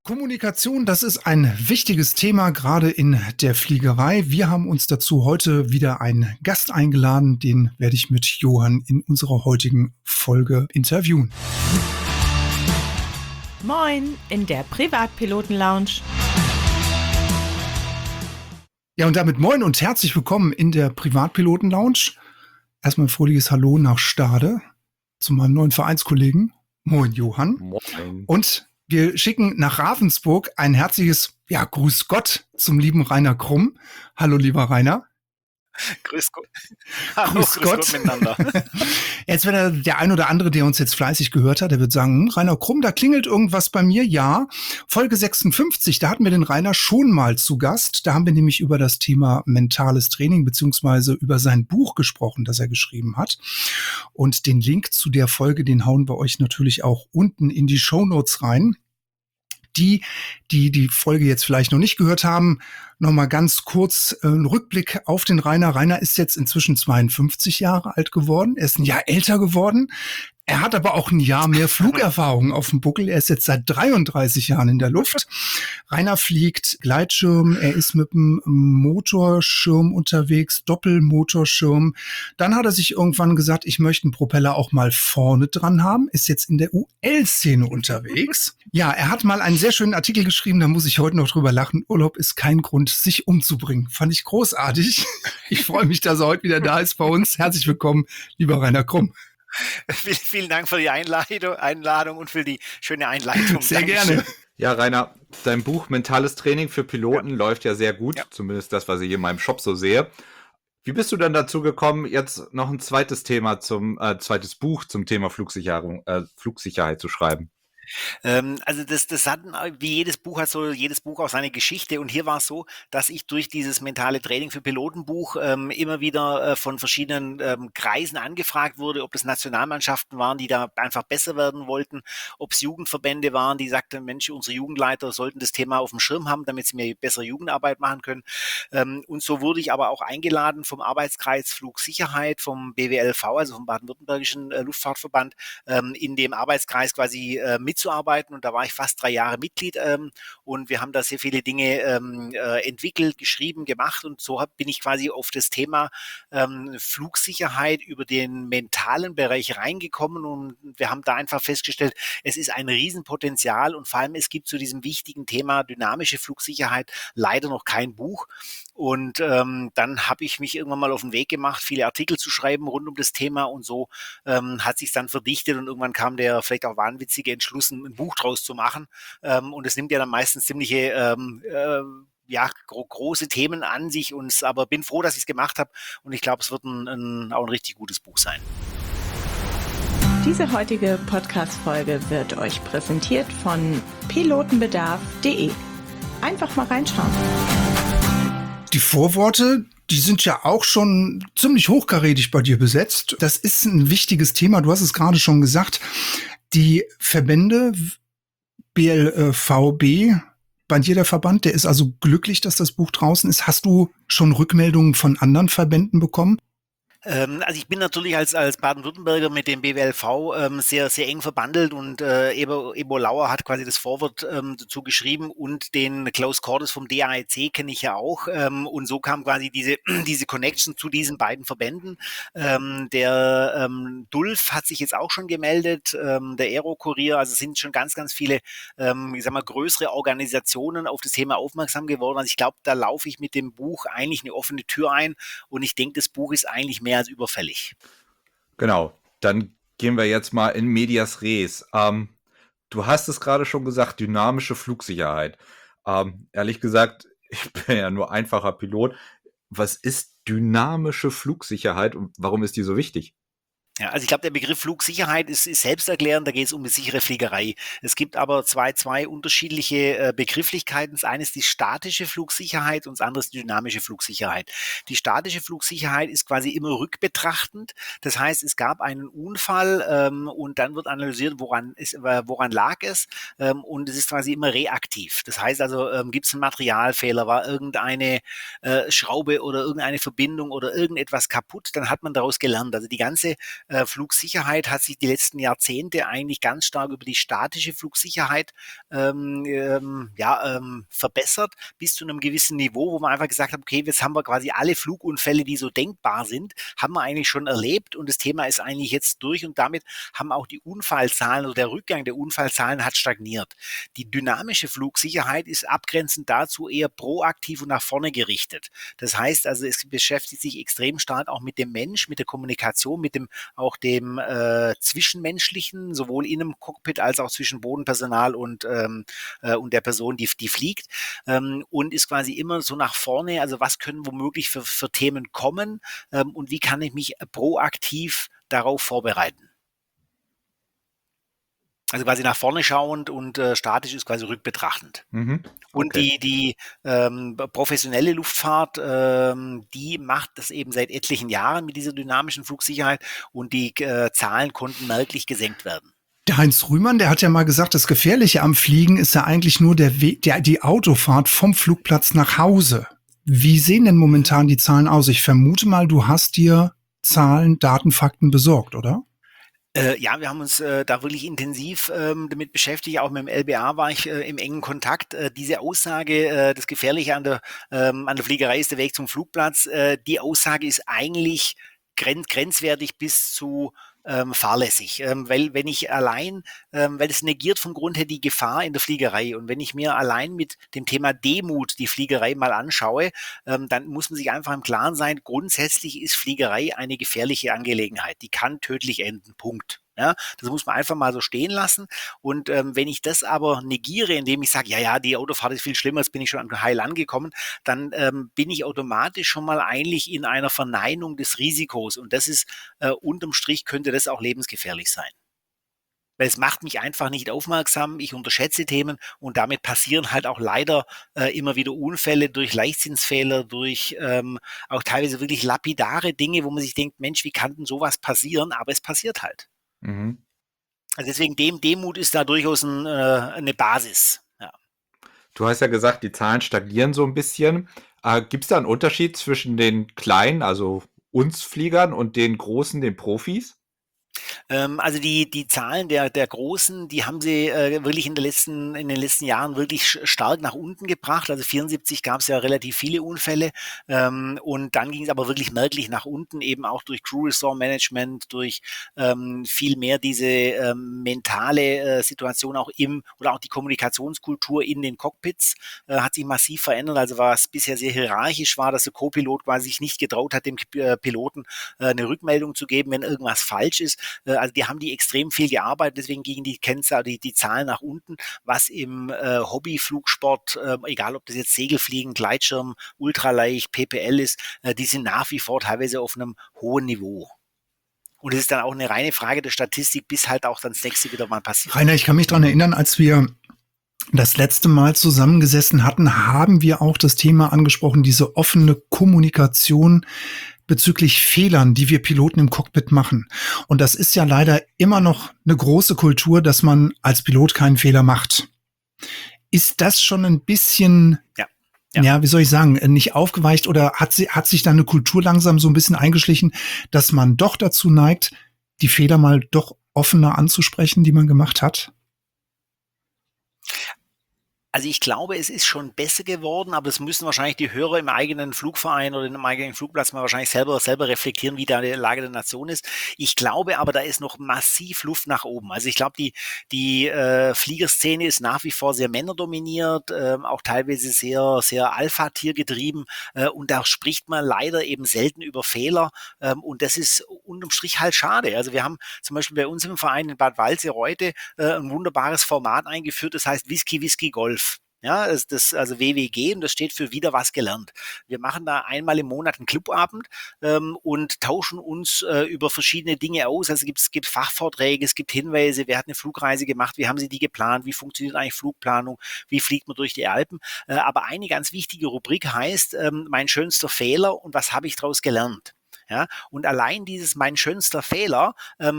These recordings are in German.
Kommunikation, das ist ein wichtiges Thema, gerade in der Fliegerei. Wir haben uns dazu heute wieder einen Gast eingeladen, den werde ich mit Johann in unserer heutigen Folge interviewen. Moin, in der Privatpiloten-Lounge. Ja, und damit moin und herzlich willkommen in der Privatpiloten-Lounge. Erstmal ein fröhliches Hallo nach Stade zu meinem neuen Vereinskollegen. Moin, Johann. Moin. Und wir schicken nach Ravensburg ein herzliches, Grüß Gott zum lieben Rainer Krumm. Hallo, lieber Rainer. Grüß Gott. Hallo, grüß Gott miteinander. Jetzt wird der ein oder andere, der uns jetzt fleißig gehört hat, der wird sagen, Rainer Krumm, da klingelt irgendwas bei mir. Ja, Folge 56, da hatten wir den Rainer schon mal zu Gast. Da haben wir nämlich über das Thema mentales Training beziehungsweise über sein Buch gesprochen, das er geschrieben hat. Und den Link zu der Folge, den hauen wir euch natürlich auch unten in die Shownotes rein. Die Folge jetzt vielleicht noch nicht gehört haben, noch mal ganz kurz einen Rückblick auf den Rainer. Rainer ist jetzt inzwischen 52 Jahre alt geworden. Er ist ein Jahr älter geworden. Er hat aber auch ein Jahr mehr Flugerfahrung auf dem Buckel. Er ist jetzt seit 33 Jahren in der Luft. Rainer fliegt Gleitschirm. Er ist mit einem Motorschirm unterwegs, Doppelmotorschirm. Dann hat er sich irgendwann gesagt, ich möchte einen Propeller auch mal vorne dran haben. Ist jetzt in der UL-Szene unterwegs. Ja, er hat mal einen sehr schönen Artikel geschrieben, da muss ich heute noch drüber lachen. Urlaub ist kein Grund, sich umzubringen. Fand ich großartig. Ich freue mich, dass er heute wieder da ist bei uns. Herzlich willkommen, lieber Rainer Krumm. Vielen Dank für die Einladung und für die schöne Einleitung. Sehr gerne. Ja, Rainer, dein Buch Mentales Training für Piloten läuft ja sehr gut, zumindest das, was ich in meinem Shop so sehe. Wie bist du dann dazu gekommen, jetzt noch ein zweites Buch zum Thema Flugsicherheit zu schreiben? Also das hat, wie jedes Buch hat so jedes Buch auch seine Geschichte, und hier war es so, dass ich durch dieses mentale Training für Pilotenbuch immer wieder von verschiedenen Kreisen angefragt wurde, ob das Nationalmannschaften waren, die da einfach besser werden wollten, ob es Jugendverbände waren, die sagten, Mensch, unsere Jugendleiter sollten das Thema auf dem Schirm haben, damit sie mehr bessere Jugendarbeit machen können. Und so wurde ich aber auch eingeladen vom Arbeitskreis Flugsicherheit, vom BWLV, also vom Baden-Württembergischen Luftfahrtverband, in dem Arbeitskreis quasi mitzuarbeiten, und da war ich fast 3 Jahre Mitglied, und wir haben da sehr viele Dinge entwickelt, geschrieben, gemacht, und so bin ich quasi auf das Thema Flugsicherheit über den mentalen Bereich reingekommen, und wir haben da einfach festgestellt, es ist ein Riesenpotenzial, und vor allem es gibt zu diesem wichtigen Thema dynamische Flugsicherheit leider noch kein Buch. Und dann habe ich mich irgendwann mal auf den Weg gemacht, viele Artikel zu schreiben rund um das Thema, und so hat sich dann verdichtet, und irgendwann kam der vielleicht auch wahnwitzige Entschluss, ein Buch draus zu machen. Und es nimmt ja dann meistens ziemliche große Themen an sich, aber bin froh, dass ich es gemacht habe, und ich glaube, es wird auch ein richtig gutes Buch sein. Diese heutige Podcast-Folge wird euch präsentiert von pilotenbedarf.de. Einfach mal reinschauen. Die Vorworte, die sind ja auch schon ziemlich hochkarätig bei dir besetzt. Das ist ein wichtiges Thema. Du hast es gerade schon gesagt. Die Verbände, BLVB, bei dir der Verband, der ist also glücklich, dass das Buch draußen ist. Hast du schon Rückmeldungen von anderen Verbänden bekommen? Also ich bin natürlich als Baden-Württemberger mit dem BWLV sehr, sehr eng verbandelt, und Ebo Lauer hat quasi das Vorwort dazu geschrieben, und den Klaus Cordes vom DAEC kenne ich ja auch, und so kam quasi diese Connection zu diesen beiden Verbänden. Der DULF hat sich jetzt auch schon gemeldet, der Aero-Kurier, also es sind schon ganz, ganz viele, größere Organisationen auf das Thema aufmerksam geworden. Also ich glaube, da laufe ich mit dem Buch eigentlich eine offene Tür ein, und ich denke, das Buch ist eigentlich mehr als überfällig. Genau, dann gehen wir jetzt mal in medias res. Du hast es gerade schon gesagt, dynamische Flugsicherheit. Ehrlich gesagt, ich bin ja nur einfacher Pilot. Was ist dynamische Flugsicherheit und warum ist die so wichtig? Ja, also ich glaube, der Begriff Flugsicherheit ist selbsterklärend, da geht es um die sichere Fliegerei. Es gibt aber zwei unterschiedliche Begrifflichkeiten. Das eine ist die statische Flugsicherheit und das andere ist die dynamische Flugsicherheit. Die statische Flugsicherheit ist quasi immer rückbetrachtend. Das heißt, es gab einen Unfall und dann wird analysiert, woran lag es, und es ist quasi immer reaktiv. Das heißt also, gibt es einen Materialfehler, war irgendeine Schraube oder irgendeine Verbindung oder irgendetwas kaputt, dann hat man daraus gelernt. Also die ganze Flugsicherheit hat sich die letzten Jahrzehnte eigentlich ganz stark über die statische Flugsicherheit verbessert, bis zu einem gewissen Niveau, wo man einfach gesagt hat, okay, jetzt haben wir quasi alle Flugunfälle, die so denkbar sind, haben wir eigentlich schon erlebt und das Thema ist eigentlich jetzt durch und damit haben auch die Unfallzahlen oder der Rückgang der Unfallzahlen hat stagniert. Die dynamische Flugsicherheit ist abgrenzend dazu eher proaktiv und nach vorne gerichtet. Das heißt also, es beschäftigt sich extrem stark auch mit dem Mensch, mit der Kommunikation, mit dem Zwischenmenschlichen, sowohl in einem Cockpit als auch zwischen Bodenpersonal und der Person, die fliegt, und ist quasi immer so nach vorne, also was können womöglich für Themen kommen und wie kann ich mich proaktiv darauf vorbereiten. Also quasi nach vorne schauend und statisch ist quasi rückbetrachtend. Mhm. Und Okay. die professionelle Luftfahrt, die macht das eben seit etlichen Jahren mit dieser dynamischen Flugsicherheit und die Zahlen konnten merklich gesenkt werden. Der Heinz Rühmann, der hat ja mal gesagt, das Gefährliche am Fliegen ist ja eigentlich nur der Weg, die Autofahrt vom Flugplatz nach Hause. Wie sehen denn momentan die Zahlen aus? Ich vermute mal, du hast dir Zahlen, Daten, Fakten besorgt, oder? Ja, wir haben uns da wirklich intensiv damit beschäftigt. Auch mit dem LBA war ich im engen Kontakt. Diese Aussage, das Gefährliche an der Fliegerei ist der Weg zum Flugplatz, die Aussage ist eigentlich grenzwertig bis zu fahrlässig, weil wenn ich allein, weil es negiert vom Grund her die Gefahr in der Fliegerei und wenn ich mir allein mit dem Thema Demut die Fliegerei mal anschaue, dann muss man sich einfach im Klaren sein, grundsätzlich ist Fliegerei eine gefährliche Angelegenheit, die kann tödlich enden, Punkt. Ja, das muss man einfach mal so stehen lassen. Und wenn ich das aber negiere, indem ich sage, ja, die Autofahrt ist viel schlimmer, jetzt bin ich schon heil angekommen, dann bin ich automatisch schon mal eigentlich in einer Verneinung des Risikos. Und das ist, unterm Strich könnte das auch lebensgefährlich sein. Weil es macht mich einfach nicht aufmerksam, ich unterschätze Themen und damit passieren halt auch leider immer wieder Unfälle durch Leichtsinnsfehler, durch auch teilweise wirklich lapidare Dinge, wo man sich denkt, Mensch, wie kann denn sowas passieren? Aber es passiert halt. Mhm. Also deswegen Demut ist da durchaus eine Basis. Ja. Du hast ja gesagt, die Zahlen stagnieren so ein bisschen. Gibt es da einen Unterschied zwischen den kleinen, also uns Fliegern und den großen, den Profis? Also die Zahlen der Großen, die haben sie wirklich in den letzten Jahren wirklich stark nach unten gebracht. Also 74 gab es ja relativ viele Unfälle und dann ging es aber wirklich merklich nach unten, eben auch durch Crew Restore Management, durch viel mehr diese mentale Situation auch oder auch die Kommunikationskultur in den Cockpits hat sich massiv verändert. Also was bisher sehr hierarchisch war, dass der Co-Pilot quasi sich nicht getraut hat, dem Piloten eine Rückmeldung zu geben, wenn irgendwas falsch ist. Also die haben die extrem viel gearbeitet, deswegen gingen die Kennzahlen, die Zahlen nach unten, was im Hobbyflugsport, egal ob das jetzt Segelfliegen, Gleitschirm, Ultraleicht, PPL ist, die sind nach wie vor teilweise auf einem hohen Niveau. Und es ist dann auch eine reine Frage der Statistik, bis halt auch dann das nächste wieder mal passiert. Rainer, ich kann mich daran erinnern, als wir das letzte Mal zusammengesessen hatten, haben wir auch das Thema angesprochen, diese offene Kommunikation bezüglich Fehlern, die wir Piloten im Cockpit machen. Und das ist ja leider immer noch eine große Kultur, dass man als Pilot keinen Fehler macht. Ist das schon ein bisschen, ja, wie soll ich sagen, nicht aufgeweicht oder hat sich da eine Kultur langsam so ein bisschen eingeschlichen, dass man doch dazu neigt, die Fehler mal doch offener anzusprechen, die man gemacht hat? Also ich glaube, es ist schon besser geworden, aber das müssen wahrscheinlich die Hörer im eigenen Flugverein oder im eigenen Flugplatz mal wahrscheinlich selber reflektieren, wie da die Lage der Nation ist. Ich glaube aber, da ist noch massiv Luft nach oben. Also ich glaube, die Fliegerszene ist nach wie vor sehr männerdominiert, auch teilweise sehr, sehr Alpha-Tier getrieben und da spricht man leider eben selten über Fehler und das ist unterm Strich halt schade. Also wir haben zum Beispiel bei uns im Verein in Bad Waldsee-Reute ein wunderbares Format eingeführt, das heißt Whisky Golf. Ja, also WWG und das steht für wieder was gelernt. Wir machen da einmal im Monat einen Clubabend und tauschen uns über verschiedene Dinge aus. Also es gibt Fachvorträge, es gibt Hinweise, wer hat eine Flugreise gemacht, wie haben Sie die geplant, wie funktioniert eigentlich Flugplanung, wie fliegt man durch die Alpen. Aber eine ganz wichtige Rubrik heißt, mein schönster Fehler und was habe ich daraus gelernt. Ja, und allein dieses mein schönster Fehler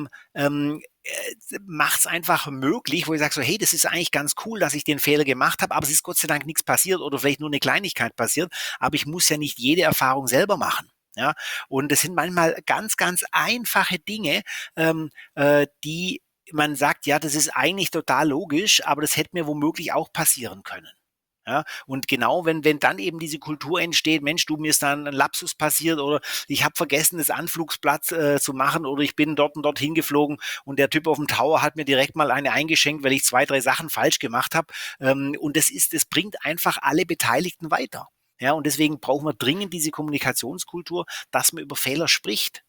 macht es einfach möglich, wo ich sage so, hey, das ist eigentlich ganz cool, dass ich den Fehler gemacht habe, aber es ist Gott sei Dank nichts passiert oder vielleicht nur eine Kleinigkeit passiert, aber ich muss ja nicht jede Erfahrung selber machen. Ja, und das sind manchmal ganz, ganz einfache Dinge, die man sagt, ja, das ist eigentlich total logisch, aber das hätte mir womöglich auch passieren können. Ja, und genau, wenn dann eben diese Kultur entsteht, Mensch, du, mir ist dann ein Lapsus passiert oder ich habe vergessen, das Anflugsblatt zu machen oder ich bin dort und dort hingeflogen und der Typ auf dem Tower hat mir direkt mal eine eingeschenkt, weil ich 2, 3 Sachen falsch gemacht habe. Und das bringt einfach alle Beteiligten weiter. Ja, und deswegen brauchen wir dringend diese Kommunikationskultur, dass man über Fehler spricht.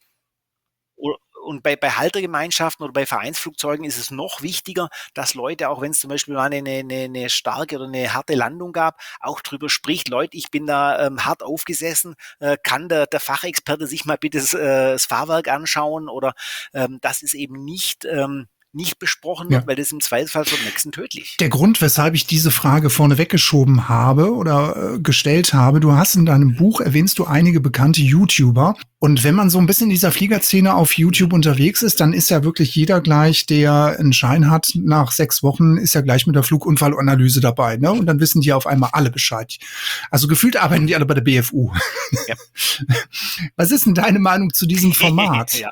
Und bei Haltergemeinschaften oder bei Vereinsflugzeugen ist es noch wichtiger, dass Leute, auch wenn es zum Beispiel mal eine starke oder eine harte Landung gab, auch drüber spricht, Leute, ich bin da hart aufgesessen, kann der Fachexperte sich mal bitte das Fahrwerk anschauen oder dass es eben nicht besprochen wird, weil das im Zweifelsfall für den nächsten tödlich. Der Grund, weshalb ich diese Frage vorne weggeschoben habe oder gestellt habe, du hast in deinem Buch, erwähnst du einige bekannte YouTuber. Und wenn man so ein bisschen in dieser Fliegerszene auf YouTube unterwegs ist, dann ist ja wirklich jeder gleich, der einen Schein hat, nach 6 Wochen ist ja gleich mit der Flugunfallanalyse dabei, ne? Und dann wissen die auf einmal alle Bescheid. Also gefühlt arbeiten die alle bei der BFU. Ja. Was ist denn deine Meinung zu diesem Format? Ja.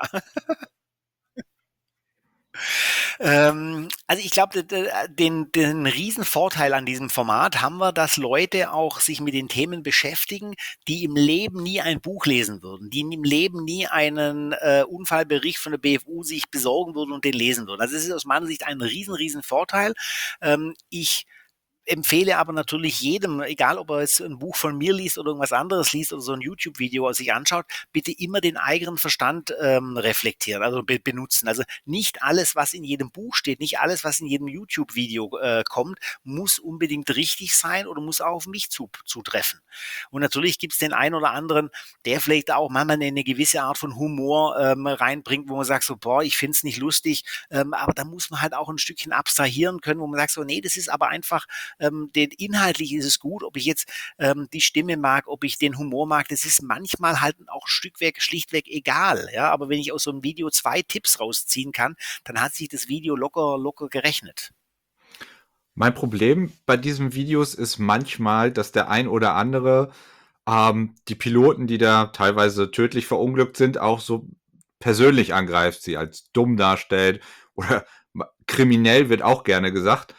Also ich glaube, den Riesenvorteil an diesem Format haben wir, dass Leute auch sich mit den Themen beschäftigen, die im Leben nie ein Buch lesen würden, die im Leben nie einen Unfallbericht von der BFU sich besorgen würden und den lesen würden. Also es ist aus meiner Sicht ein riesen Vorteil. Ich empfehle aber natürlich jedem, egal ob er jetzt ein Buch von mir liest oder irgendwas anderes liest oder so ein YouTube-Video sich anschaut, bitte immer den eigenen Verstand reflektieren, also benutzen. Also nicht alles, was in jedem Buch steht, nicht alles, was in jedem YouTube-Video kommt, muss unbedingt richtig sein oder muss auch auf mich zutreffen. Und natürlich gibt es den einen oder anderen, der vielleicht auch manchmal eine gewisse Art von Humor reinbringt, wo man sagt so, boah, ich finde es nicht lustig, aber da muss man halt auch ein Stückchen abstrahieren können, wo man sagt so, nee, das ist aber einfach inhaltlich ist es gut, ob ich jetzt die Stimme mag, ob ich den Humor mag, das ist manchmal halt auch ein Stück schlichtweg egal, ja, aber wenn ich aus so einem Video 2 Tipps rausziehen kann, dann hat sich das Video locker gerechnet. Mein Problem bei diesen Videos ist manchmal, dass der ein oder andere die Piloten, die da teilweise tödlich verunglückt sind, auch so persönlich angreift, sie als dumm darstellt oder kriminell wird auch gerne gesagt.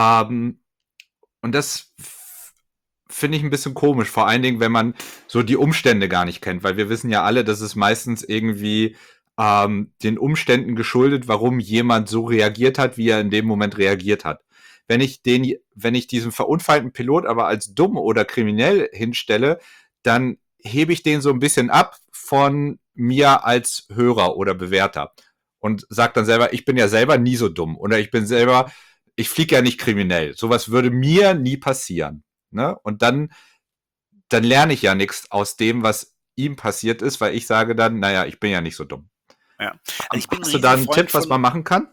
Und das finde ich ein bisschen komisch, vor allen Dingen, wenn man so die Umstände gar nicht kennt, weil wir wissen ja alle, dass es meistens irgendwie den Umständen geschuldet, warum jemand so reagiert hat, wie er in dem Moment reagiert hat. Wenn ich diesen verunfallten Pilot aber als dumm oder kriminell hinstelle, dann hebe ich den so ein bisschen ab von mir als Hörer oder Bewerter und sage dann selber, ich bin ja selber nie so dumm oder ich fliege ja nicht kriminell. Sowas würde mir nie passieren. Ne? Und dann lerne ich ja nichts aus dem, was ihm passiert ist, weil ich sage dann, naja, ich bin ja nicht so dumm. Ja. Also hast du da einen Tipp, was man machen kann?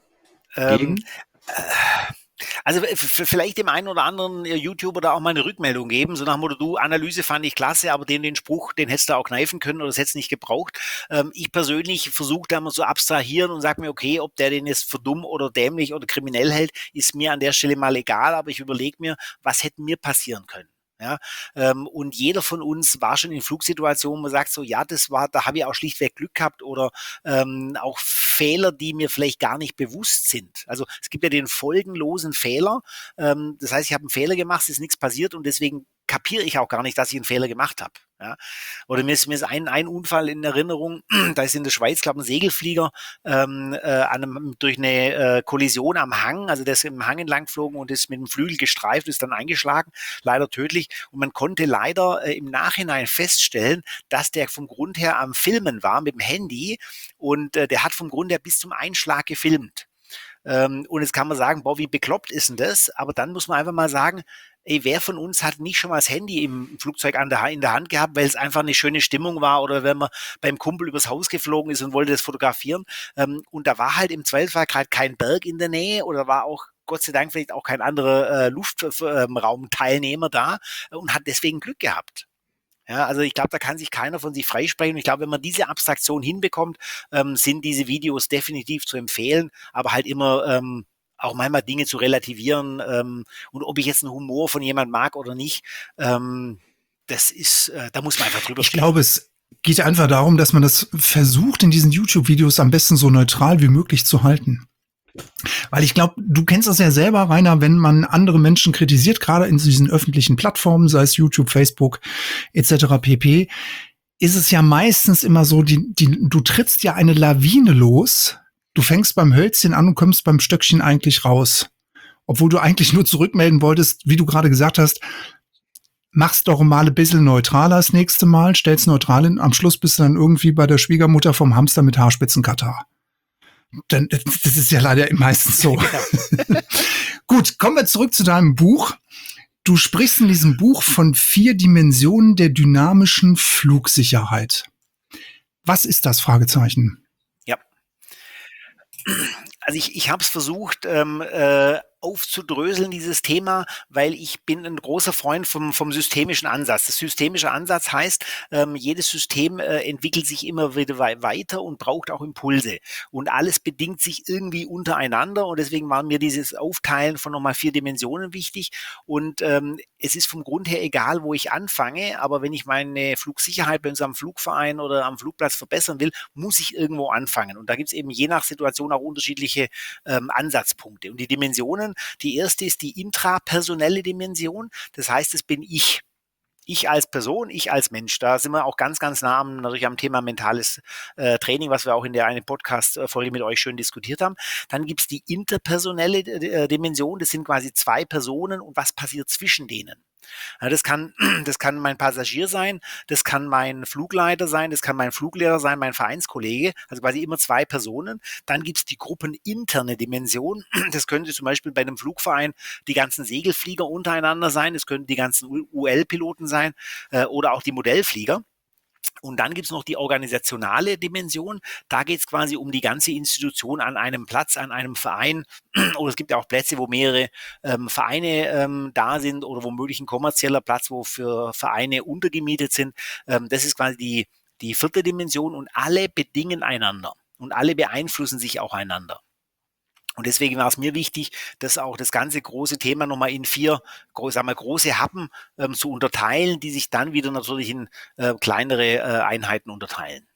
Also vielleicht dem einen oder anderen YouTuber da auch mal eine Rückmeldung geben, so nach dem Motto, du, Analyse fand ich klasse, aber den Spruch, den hättest du auch kneifen können oder das hättest du nicht gebraucht. Ich persönlich versuche da mal so abstrahieren und sage mir, okay, ob der den jetzt für dumm oder dämlich oder kriminell hält, ist mir an der Stelle mal egal, aber ich überlege mir, was hätte mir passieren können. Ja, und jeder von uns war schon in Flugsituationen, wo man sagt so, ja, da habe ich auch schlichtweg Glück gehabt oder auch Fehler, die mir vielleicht gar nicht bewusst sind. Also es gibt ja den folgenlosen Fehler. Das heißt, ich habe einen Fehler gemacht, es ist nichts passiert und deswegen kapiere ich auch gar nicht, dass ich einen Fehler gemacht habe. Ja. Oder mir ist ein Unfall in Erinnerung, da ist in der Schweiz, glaube ich, ein Segelflieger durch eine Kollision am Hang, also der ist im Hang entlang geflogen und ist mit dem Flügel gestreift, ist dann eingeschlagen, leider tödlich. Und man konnte leider im Nachhinein feststellen, dass der vom Grund her am Filmen war mit dem Handy und der hat vom Grund her bis zum Einschlag gefilmt. Und jetzt kann man sagen, boah, wie bekloppt ist denn das? Aber dann muss man einfach mal sagen, ey, wer von uns hat nicht schon mal das Handy im Flugzeug in der Hand gehabt, weil es einfach eine schöne Stimmung war oder wenn man beim Kumpel übers Haus geflogen ist und wollte das fotografieren. Und da war halt im Zweifelsfall gerade kein Berg in der Nähe oder war auch Gott sei Dank vielleicht auch kein anderer Luftraumteilnehmer da und hat deswegen Glück gehabt. Ja, also ich glaube, da kann sich keiner von sich freisprechen. Ich glaube, wenn man diese Abstraktion hinbekommt, sind diese Videos definitiv zu empfehlen, aber halt immer auch manchmal Dinge zu relativieren und ob ich jetzt einen Humor von jemand mag oder nicht, das ist, da muss man einfach drüber sprechen. Ich glaube, es Geht einfach darum, dass man das versucht, in diesen YouTube-Videos am besten so neutral wie möglich zu halten. Weil ich glaube, du kennst das ja selber, Rainer, wenn man andere Menschen kritisiert, gerade in diesen öffentlichen Plattformen, sei es YouTube, Facebook etc. pp., ist es ja meistens immer so, du trittst ja eine Lawine los, du fängst beim Hölzchen an und kommst beim Stöckchen eigentlich raus. Obwohl du eigentlich nur zurückmelden wolltest, wie du gerade gesagt hast, mach's doch mal ein bisschen neutraler das nächste Mal, stell's neutral hin, am Schluss bist du dann irgendwie bei der Schwiegermutter vom Hamster mit Haarspitzenkatar. Das ist ja leider meistens so. Genau. Gut, kommen wir zurück zu deinem Buch. Du sprichst in diesem Buch von 4 Dimensionen der dynamischen Flugsicherheit. Was ist das? Fragezeichen. Ja. Also ich habe es versucht, aufzudröseln, dieses Thema, weil ich bin ein großer Freund vom systemischen Ansatz. Das systemische Ansatz heißt, jedes System entwickelt sich immer wieder weiter und braucht auch Impulse. Und alles bedingt sich irgendwie untereinander und deswegen war mir dieses Aufteilen von nochmal 4 Dimensionen wichtig. Und es ist vom Grund her egal, wo ich anfange, aber wenn ich meine Flugsicherheit bei uns am Flugverein oder am Flugplatz verbessern will, muss ich irgendwo anfangen. Und da gibt es eben je nach Situation auch unterschiedliche Ansatzpunkte. Und die Dimensionen, die erste ist die intrapersonelle Dimension, das heißt, es bin ich. Ich als Person, ich als Mensch. Da sind wir auch ganz, ganz nah natürlich am Thema mentales Training, was wir auch in der einen Podcast-Folge mit euch schön diskutiert haben. Dann gibt es die interpersonelle Dimension, das sind quasi 2 Personen und was passiert zwischen denen. Ja, das kann mein Passagier sein, das kann mein Flugleiter sein, das kann mein Fluglehrer sein, mein Vereinskollege, also quasi immer 2 Personen. Dann gibt es die gruppeninterne Dimension. Das könnte zum Beispiel bei einem Flugverein die ganzen Segelflieger untereinander sein, es könnten die ganzen UL-Piloten sein oder auch die Modellflieger. Und dann gibt es noch die organisationale Dimension. Da geht es quasi um die ganze Institution an einem Platz, an einem Verein. Oder es gibt ja auch Plätze, wo mehrere Vereine da sind oder womöglich ein kommerzieller Platz, wo für Vereine untergemietet sind. Das ist quasi die 4. Dimension und alle bedingen einander und alle beeinflussen sich auch einander. Und deswegen war es mir wichtig, dass auch das ganze große Thema nochmal in 4, große Happen zu unterteilen, die sich dann wieder natürlich in kleinere Einheiten unterteilen.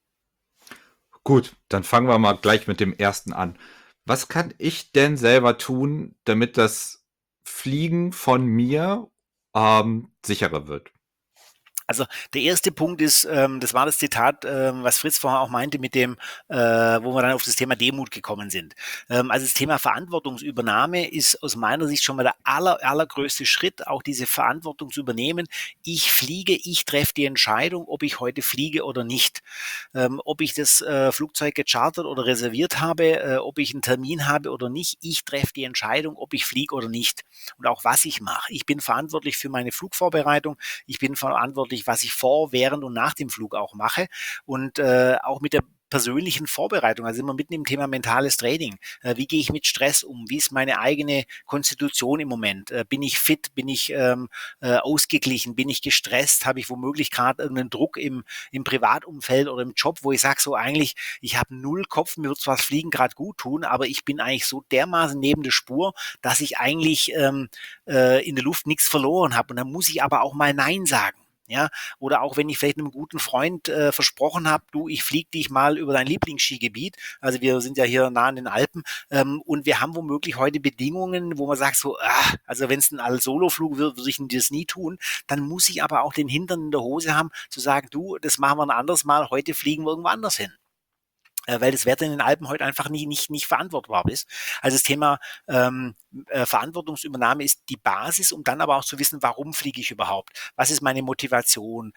Gut, dann fangen wir mal gleich mit dem ersten an. Was kann ich denn selber tun, damit das Fliegen von mir sicherer wird? Also der erste Punkt ist, das war das Zitat, was Fritz vorher auch meinte, mit dem, wo wir dann auf das Thema Demut gekommen sind. Also das Thema Verantwortungsübernahme ist aus meiner Sicht schon mal der allergrößte Schritt, auch diese Verantwortung zu übernehmen. Ich fliege, ich treffe die Entscheidung, ob ich heute fliege oder nicht. Ob ich das Flugzeug gechartert oder reserviert habe, ob ich einen Termin habe oder nicht. Ich treffe die Entscheidung, ob ich fliege oder nicht. Und auch was ich mache. Ich bin verantwortlich für meine Flugvorbereitung. Ich bin verantwortlich, was ich vor, während und nach dem Flug auch mache und auch mit der persönlichen Vorbereitung, also immer mitten im Thema mentales Training. Wie gehe ich mit Stress um? Wie ist meine eigene Konstitution im Moment? Bin ich fit? Bin ich ausgeglichen? Bin ich gestresst? Habe ich womöglich gerade irgendeinen Druck im Privatumfeld oder im Job, wo ich sage so eigentlich, ich habe 0 Kopf, mir wird zwar das Fliegen gerade gut tun, aber ich bin eigentlich so dermaßen neben der Spur, dass ich eigentlich in der Luft nichts verloren habe. Und dann muss ich aber auch mal Nein sagen. Ja, oder auch wenn ich vielleicht einem guten Freund versprochen habe, du, ich fliege dich mal über dein Lieblingsskigebiet. Also wir sind ja hier nah an den Alpen und wir haben womöglich heute Bedingungen, wo man sagt so, also wenn es ein All-Solo-Flug wird, würde ich das nie tun. Dann muss ich aber auch den Hintern in der Hose haben, zu sagen, du, das machen wir ein anderes Mal, heute fliegen wir irgendwo anders hin. Weil das Wetter in den Alpen heute einfach nicht verantwortbar ist. Also das Thema Verantwortungsübernahme ist die Basis, um dann aber auch zu wissen, warum fliege ich überhaupt? Was ist meine Motivation?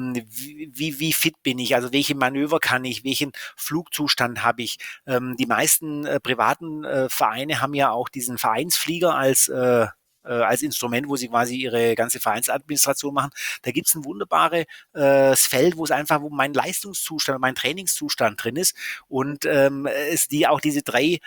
Wie fit bin ich? Also welche Manöver kann ich? Welchen Flugzustand habe ich? Die meisten privaten Vereine haben ja auch diesen Vereinsflieger als Instrument, wo sie quasi ihre ganze Vereinsadministration machen. Da gibt es ein wunderbares Feld, wo mein Leistungszustand, mein Trainingszustand drin ist und es auch diese 3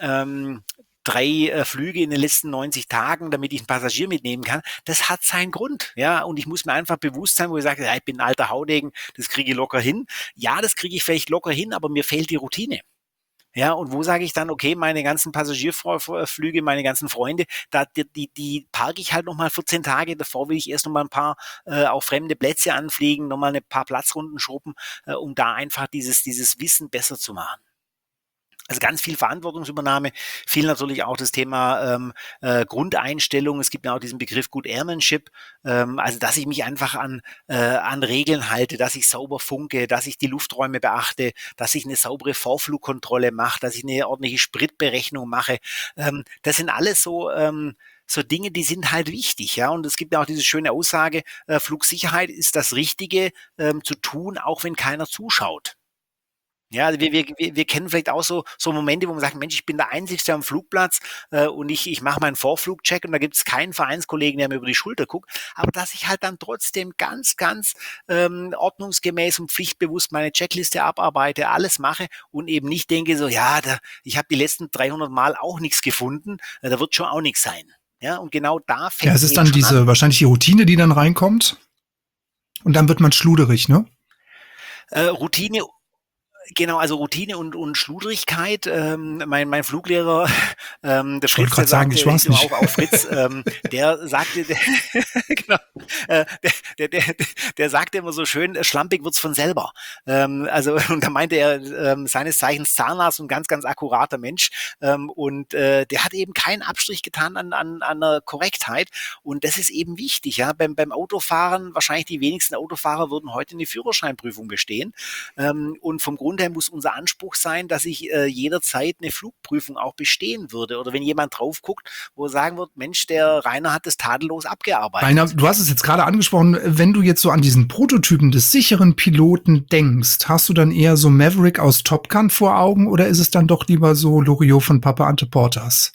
Flüge in den letzten 90 Tagen, damit ich einen Passagier mitnehmen kann, das hat seinen Grund, ja, und ich muss mir einfach bewusst sein, wo ich sage, ja, ich bin ein alter Haudegen, das kriege ich locker hin. Ja, das kriege ich vielleicht locker hin, aber mir fehlt die Routine. Ja, und wo sage ich dann, okay, meine ganzen Passagierflüge, meine ganzen Freunde, die parke ich halt nochmal 14 Tage. Davor will ich erst nochmal ein paar auch fremde Plätze anfliegen, nochmal ein paar Platzrunden schrubben, um da einfach dieses Wissen besser zu machen. Also ganz viel Verantwortungsübernahme, viel natürlich auch das Thema Grundeinstellung. Es gibt ja auch diesen Begriff Good Airmanship, also dass ich mich einfach an Regeln halte, dass ich sauber funke, dass ich die Lufträume beachte, dass ich eine saubere Vorflugkontrolle mache, dass ich eine ordentliche Spritberechnung mache. Das sind alles so Dinge, die sind halt wichtig, ja. Und es gibt ja auch diese schöne Aussage, Flugsicherheit ist das Richtige zu tun, auch wenn keiner zuschaut. Ja, also wir kennen vielleicht auch so Momente, wo man sagt, Mensch, ich bin der Einzige am Flugplatz und ich mache meinen Vorflugcheck und da gibt es keinen Vereinskollegen, der mir über die Schulter guckt. Aber dass ich halt dann trotzdem ganz ordnungsgemäß und pflichtbewusst meine Checkliste abarbeite, alles mache und eben nicht denke so, ja, ich habe die letzten 300 Mal auch nichts gefunden, da wird schon auch nichts sein. Ja, und genau da fängt Ja, es ist dann diese wahrscheinlich die Routine, die dann reinkommt und dann wird man schluderig, ne? Routine. Genau, also Routine und Schludrigkeit. Mein Fluglehrer, der Ich wollte Fritz, gerade sagen, ich weiß nicht. auch Fritz, der sagte, genau, der sagte immer so schön, schlampig wird's von selber. Also und da meinte er seines Zeichens Zahnarzt und ganz akkurater Mensch. Und der hat eben keinen Abstrich getan an der Korrektheit. Und das ist eben wichtig. Ja, beim Autofahren wahrscheinlich die wenigsten Autofahrer würden heute eine Führerscheinprüfung bestehen. Und vom Grund her muss unser Anspruch sein, dass ich jederzeit eine Flugprüfung auch bestehen würde. Oder wenn jemand drauf guckt, wo er sagen wird, Mensch, der Rainer hat das tadellos abgearbeitet. Rainer, du hast es jetzt gerade angesprochen, wenn du jetzt so an diesen Prototypen des sicheren Piloten denkst, hast du dann eher so Maverick aus Top Gun vor Augen oder ist es dann doch lieber so Loriot von Papa Ante Portas?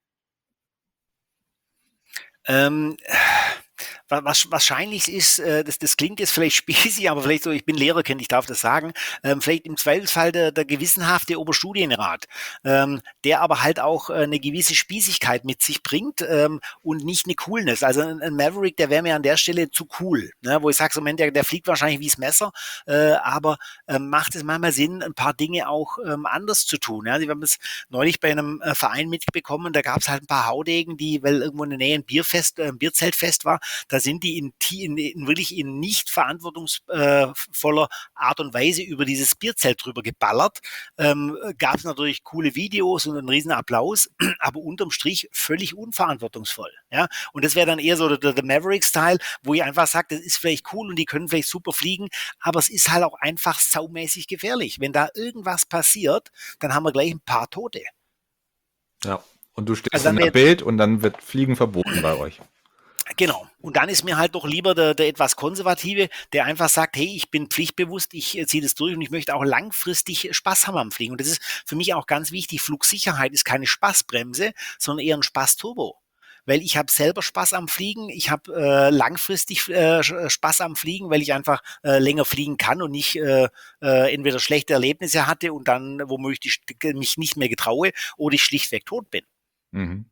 Was wahrscheinlich ist, das klingt jetzt vielleicht spießig, aber vielleicht so, ich bin Lehrerkind, ich darf das sagen, vielleicht im Zweifelsfall der gewissenhafte Oberstudienrat, der aber halt auch eine gewisse Spießigkeit mit sich bringt und nicht eine Coolness. Also ein Maverick, der wäre mir an der Stelle zu cool, ne? Wo ich sage, so, Moment, der fliegt wahrscheinlich wie's Messer, aber macht es manchmal Sinn, ein paar Dinge auch anders zu tun. Ja? Wir haben es neulich bei einem Verein mitbekommen, da gab es halt ein paar Haudegen, die, weil irgendwo in der Nähe ein Bierzeltfest war, da sind die wirklich in nicht verantwortungsvoller Art und Weise über dieses Bierzelt drüber geballert. Gab es natürlich coole Videos und einen riesen Applaus, aber unterm Strich völlig unverantwortungsvoll. Ja? Und das wäre dann eher so der Maverick-Style, wo ich einfach sage, das ist vielleicht cool und die können vielleicht super fliegen, aber es ist halt auch einfach saumäßig gefährlich. Wenn da irgendwas passiert, dann haben wir gleich ein paar Tote. Ja, und du stehst in der Bild und dann wird Fliegen verboten bei euch. Genau. Und dann ist mir halt doch lieber der etwas Konservative, der einfach sagt, hey, ich bin pflichtbewusst, ich ziehe das durch und ich möchte auch langfristig Spaß haben am Fliegen. Und das ist für mich auch ganz wichtig. Flugsicherheit ist keine Spaßbremse, sondern eher ein Spaßturbo. Weil ich habe selber Spaß am Fliegen, ich habe langfristig Spaß am Fliegen, weil ich einfach länger fliegen kann und nicht entweder schlechte Erlebnisse hatte und dann womöglich mich nicht mehr getraue oder ich schlichtweg tot bin. Mhm.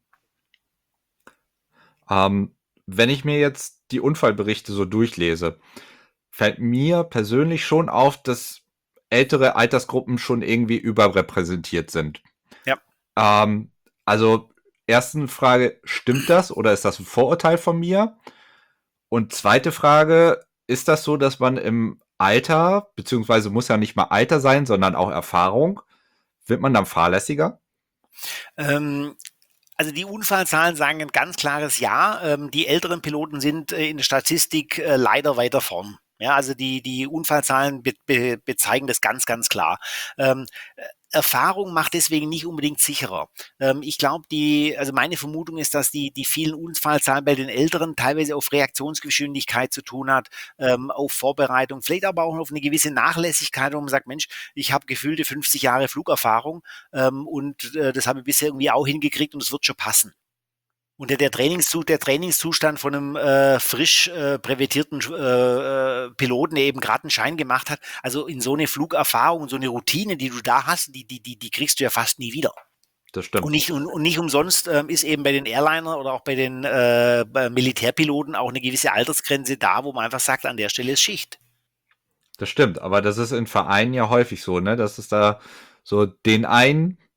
Wenn ich mir jetzt die Unfallberichte so durchlese, fällt mir persönlich schon auf, dass ältere Altersgruppen schon irgendwie überrepräsentiert sind. Ja. Also, erste Frage, stimmt das oder ist das ein Vorurteil von mir? Und zweite Frage, ist das so, dass man im Alter, beziehungsweise muss ja nicht mal Alter sein, sondern auch Erfahrung, wird man dann fahrlässiger? Also die Unfallzahlen sagen ein ganz klares Ja. Die älteren Piloten sind in der Statistik leider weiter vorn. Ja, also die Unfallzahlen bezeigen das ganz klar. Erfahrung macht deswegen nicht unbedingt sicherer. Ich glaube, also meine Vermutung ist, dass die vielen Unfallzahlen bei den Älteren teilweise auf Reaktionsgeschwindigkeit zu tun hat, auf Vorbereitung, vielleicht aber auch auf eine gewisse Nachlässigkeit, wo man sagt, Mensch, ich habe gefühlte 50 Jahre Flugerfahrung und das habe ich bisher irgendwie auch hingekriegt und es wird schon passen. Und der Trainingszustand von einem frisch brevettierten Piloten, der eben gerade einen Schein gemacht hat, also in so eine Flugerfahrung, so eine Routine, die du da hast, die kriegst du ja fast nie wieder. Das stimmt. Und nicht umsonst ist eben bei den Airliner oder auch bei den Militärpiloten auch eine gewisse Altersgrenze da, wo man einfach sagt, an der Stelle ist Schicht. Das stimmt, aber das ist in Vereinen ja häufig so, ne? Dass es da so den einen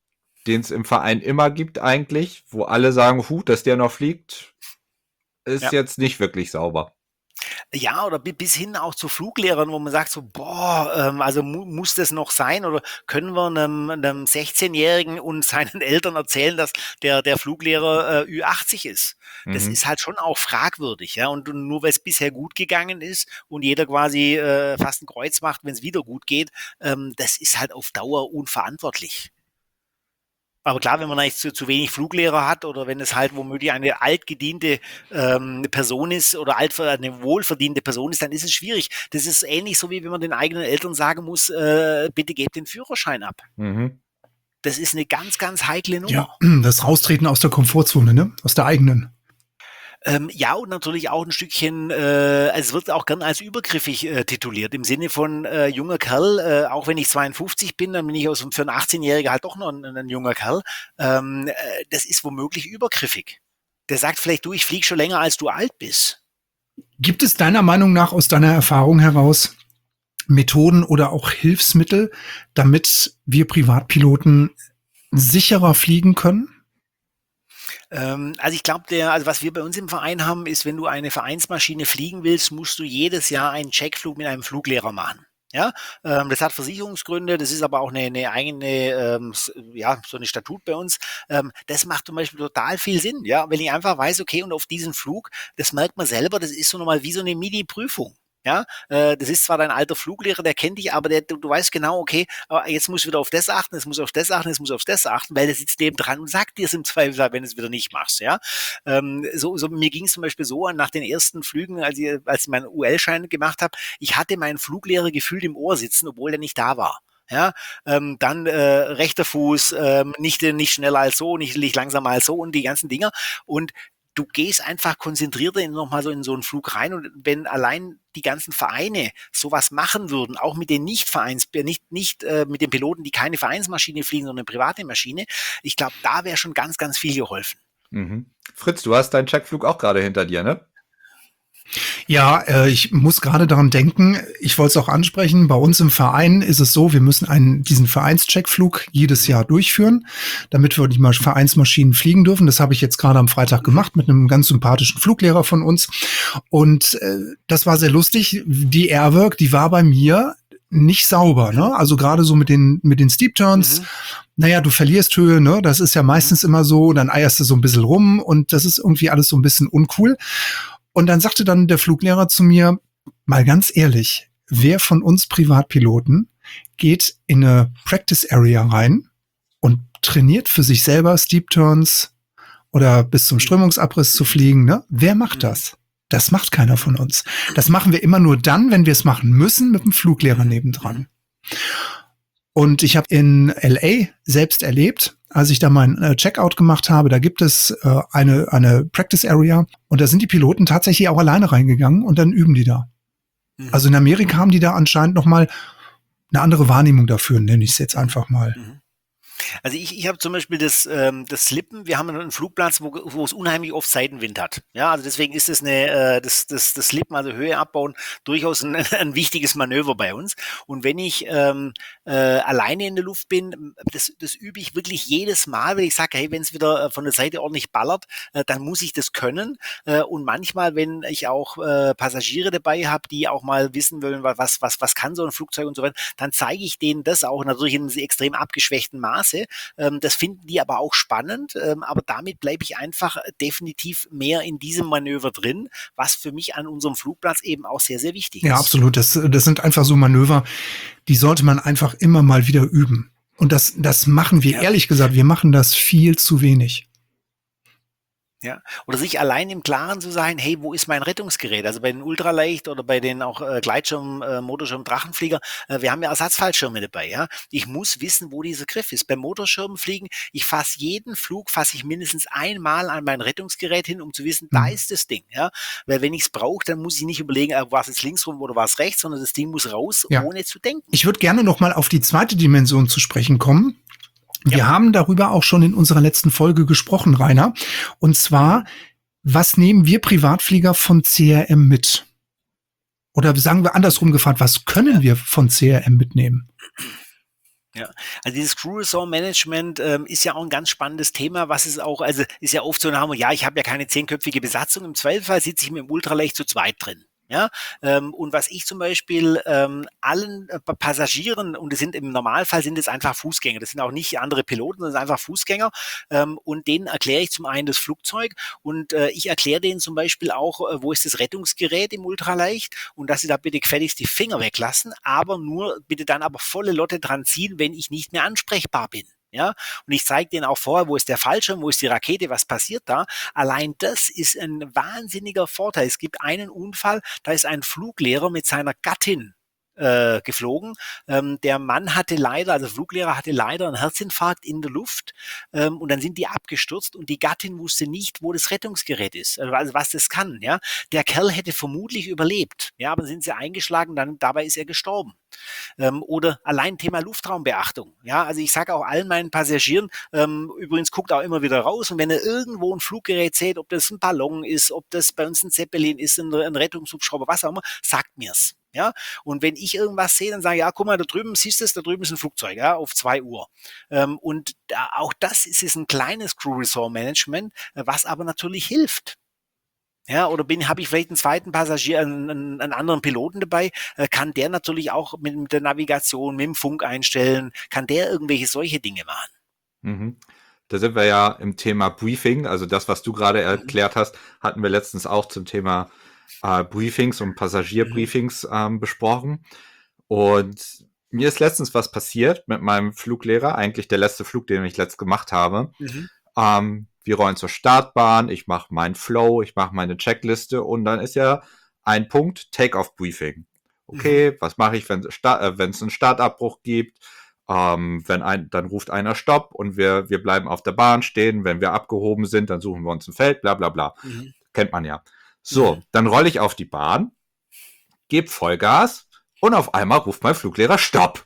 den es im Verein immer gibt eigentlich, wo alle sagen, dass der noch fliegt, ist jetzt nicht wirklich sauber. Ja, oder bis hin auch zu Fluglehrern, wo man sagt so, boah, also muss das noch sein? Oder können wir einem 16-Jährigen und seinen Eltern erzählen, dass der Fluglehrer Ü80 ist? Das ist halt schon auch fragwürdig, ja. Und nur weil es bisher gut gegangen ist und jeder quasi fast ein Kreuz macht, wenn es wieder gut geht, das ist halt auf Dauer unverantwortlich. Aber klar, wenn man eigentlich zu wenig Fluglehrer hat oder wenn es halt womöglich eine altgediente Person ist oder eine wohlverdiente Person ist, dann ist es schwierig. Das ist ähnlich so, wie wenn man den eigenen Eltern sagen muss, bitte gebt den Führerschein ab. Das ist eine ganz, ganz heikle Nummer. Ja, das Raustreten aus der Komfortzone, ne? Aus der eigenen. Ja, und natürlich auch ein Stückchen, es wird auch gern als übergriffig tituliert, im Sinne von junger Kerl, auch wenn ich 52 bin, dann bin ich für einen 18-Jährigen halt doch noch ein junger Kerl. Das ist womöglich übergriffig. Der sagt vielleicht, du, ich fliege schon länger, als du alt bist. Gibt es deiner Meinung nach aus deiner Erfahrung heraus Methoden oder auch Hilfsmittel, damit wir Privatpiloten sicherer fliegen können? Also ich glaube, was wir bei uns im Verein haben, ist, wenn du eine Vereinsmaschine fliegen willst, musst du jedes Jahr einen Checkflug mit einem Fluglehrer machen. Ja, das hat Versicherungsgründe, das ist aber auch eine eigene, so eine Statut bei uns. Das macht zum Beispiel total viel Sinn, ja, wenn ich einfach weiß, okay, und auf diesen Flug, das merkt man selber, das ist so nochmal wie so eine Mini-Prüfung. Ja, das ist zwar dein alter Fluglehrer, der kennt dich, aber du weißt genau, okay, jetzt muss ich wieder auf das achten, jetzt muss ich auf das achten, jetzt muss ich auf das achten, weil der sitzt neben dran und sagt dir es im Zweifel, wenn du es wieder nicht machst, ja. Mir ging es zum Beispiel so nach den ersten Flügen, als ich meinen UL-Schein gemacht habe, ich hatte meinen Fluglehrer gefühlt im Ohr sitzen, obwohl der nicht da war. Ja, dann rechter Fuß, nicht schneller als so, nicht langsamer als so und die ganzen Dinger. Und du gehst einfach konzentrierter nochmal so in so einen Flug rein und wenn allein die ganzen Vereine sowas machen würden, auch mit den nicht mit den Piloten, die keine Vereinsmaschine fliegen, sondern eine private Maschine, ich glaube, da wäre schon ganz, ganz viel geholfen. Fritz, du hast deinen Checkflug auch gerade hinter dir, ne? Ja, ich muss gerade daran denken, ich wollte es auch ansprechen, bei uns im Verein ist es so, wir müssen diesen Vereinscheckflug jedes Jahr durchführen, damit wir die Vereinsmaschinen fliegen dürfen. Das habe ich jetzt gerade am Freitag gemacht mit einem ganz sympathischen Fluglehrer von uns und das war sehr lustig. Die Airwork, die war bei mir nicht sauber, ne? Also gerade so mit den Steep Turns. Naja, du verlierst Höhe, ne? Das ist ja meistens immer so, dann eierst du so ein bisschen rum und das ist irgendwie alles so ein bisschen uncool. Und dann sagte dann der Fluglehrer zu mir, mal ganz ehrlich, wer von uns Privatpiloten geht in eine Practice Area rein und trainiert für sich selber Steep Turns oder bis zum Strömungsabriss zu fliegen, ne? Wer macht das? Das macht keiner von uns. Das machen wir immer nur dann, wenn wir es machen müssen, mit dem Fluglehrer nebendran. Und ich habe in LA selbst erlebt, als ich da mein Checkout gemacht habe, da gibt es eine Practice Area und da sind die Piloten tatsächlich auch alleine reingegangen und dann üben die da. Also in Amerika haben die da anscheinend noch mal eine andere Wahrnehmung dafür, nenne ich es jetzt einfach mal. Also ich habe zum Beispiel das Slippen, wir haben einen Flugplatz, wo es unheimlich oft Seitenwind hat. Ja, also deswegen ist es das Slippen, also Höhe abbauen, durchaus ein wichtiges Manöver bei uns. Und wenn ich alleine in der Luft bin, das übe ich wirklich jedes Mal, wenn ich sage, hey, wenn es wieder von der Seite ordentlich ballert, dann muss ich das können. Und manchmal, wenn ich auch Passagiere dabei habe, die auch mal wissen wollen, was kann so ein Flugzeug und so weiter, dann zeige ich denen das auch natürlich in einem extrem abgeschwächten Maße. Das finden die aber auch spannend, aber damit bleibe ich einfach definitiv mehr in diesem Manöver drin, was für mich an unserem Flugplatz eben auch sehr, sehr wichtig ist. Ja, absolut. Das sind einfach so Manöver, die sollte man einfach immer mal wieder üben. Und das machen wir, ehrlich gesagt, wir machen das viel zu wenig. Ja, oder sich allein im Klaren zu sein, hey, wo ist mein Rettungsgerät? Also bei den Ultraleicht oder bei den auch Gleitschirm, Motorschirm, Drachenflieger, wir haben ja Ersatzfallschirme dabei, ja. Ich muss wissen, wo dieser Griff ist. Beim Motorschirmfliegen, ich fasse jeden Flug, fasse ich mindestens einmal an mein Rettungsgerät hin, um zu wissen, da ist das Ding, ja. Weil wenn ich es brauche, dann muss ich nicht überlegen, war es jetzt links rum oder war es rechts, sondern das Ding muss raus, ohne zu denken. Ich würde gerne noch mal auf die zweite Dimension zu sprechen kommen. Wir haben darüber auch schon in unserer letzten Folge gesprochen, Rainer. Und zwar, was nehmen wir Privatflieger von CRM mit? Oder sagen wir andersrum gefragt, was können wir von CRM mitnehmen? Ja, also dieses Crew Resort Management ist ja auch ein ganz spannendes Thema, was es auch, also ist ja oft so, ja, ich habe ja keine 10-köpfige Besatzung, im Zweifelsfall sitze ich mit dem Ultraleicht zu zweit drin. Ja, und was ich zum Beispiel allen Passagieren, und es sind im Normalfall sind es einfach Fußgänger, das sind auch nicht andere Piloten, das sind einfach Fußgänger, und denen erkläre ich zum einen das Flugzeug und ich erkläre denen zum Beispiel auch, wo ist das Rettungsgerät im Ultraleicht und dass sie da bitte gefälligst die Finger weglassen, aber nur bitte dann aber volle Lotte dran ziehen, wenn ich nicht mehr ansprechbar bin. Ja, und ich zeige denen auch vorher, wo ist der Fallschirm, wo ist die Rakete, was passiert da. Allein das ist ein wahnsinniger Vorteil. Es gibt einen Unfall, da ist ein Fluglehrer mit seiner Gattin geflogen. Der Mann hatte leider, also Fluglehrer hatte leider einen Herzinfarkt in der Luft und dann sind die abgestürzt und die Gattin wusste nicht, wo das Rettungsgerät ist, also was das kann. Ja, der Kerl hätte vermutlich überlebt, ja, aber sind sie eingeschlagen, dann dabei ist er gestorben. Oder allein Thema Luftraumbeachtung. Ja, also ich sage auch allen meinen Passagieren, übrigens guckt auch immer wieder raus und wenn ihr irgendwo ein Fluggerät seht, ob das ein Ballon ist, ob das bei uns ein Zeppelin ist, ein Rettungshubschrauber, was auch immer, sagt mir's. Ja, und wenn ich irgendwas sehe, dann sage ich, ja, guck mal, da drüben, siehst du es, da drüben ist ein Flugzeug, ja, auf 2 Uhr. Und auch das ist ein kleines Crew Resort Management, was aber natürlich hilft. Ja, oder habe ich vielleicht einen zweiten Passagier, einen anderen Piloten dabei, kann der natürlich auch mit der Navigation, mit dem Funk einstellen, kann der irgendwelche solche Dinge machen. Mhm. Da sind wir ja im Thema Briefing, also das, was du gerade erklärt hast, hatten wir letztens auch zum Thema Briefings und Passagierbriefings besprochen. Und mir ist letztens was passiert mit meinem Fluglehrer, eigentlich der letzte Flug, den ich letzt gemacht habe. Wir rollen zur Startbahn, ich mache meinen Flow, ich mache meine Checkliste und dann ist ja ein Punkt Take-Off-Briefing. Okay, was mache ich, wenn es einen Startabbruch gibt? Dann ruft einer Stopp und wir bleiben auf der Bahn stehen. Wenn wir abgehoben sind, dann suchen wir uns ein Feld, bla bla bla. Kennt man ja. So, dann rolle ich auf die Bahn, gebe Vollgas und auf einmal ruft mein Fluglehrer Stopp.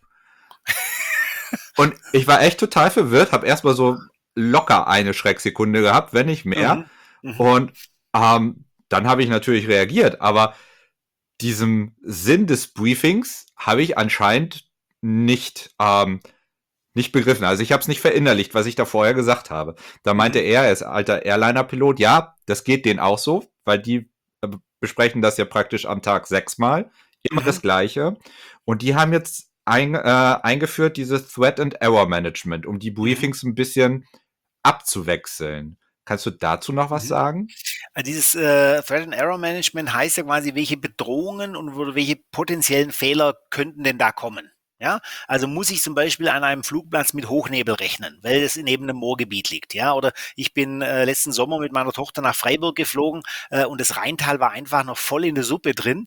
Und ich war echt total verwirrt, habe erstmal so locker eine Schrecksekunde gehabt, wenn nicht mehr. Und dann habe ich natürlich reagiert, aber diesem Sinn des Briefings habe ich anscheinend nicht begriffen. Also ich habe es nicht verinnerlicht, was ich da vorher gesagt habe. Da meinte er ist alter Airliner-Pilot, ja, das geht denen auch so, weil die besprechen das ja praktisch am Tag 6-mal, immer das Gleiche. Und die haben jetzt eingeführt dieses Threat and Error Management, um die Briefings ein bisschen abzuwechseln. Kannst du dazu noch was sagen? Dieses Threat and Error Management heißt ja quasi, welche Bedrohungen und welche potenziellen Fehler könnten denn da kommen? Ja, also muss ich zum Beispiel an einem Flugplatz mit Hochnebel rechnen, weil es neben einem Moorgebiet liegt. Ja, oder ich bin letzten Sommer mit meiner Tochter nach Freiburg geflogen und das Rheintal war einfach noch voll in der Suppe drin.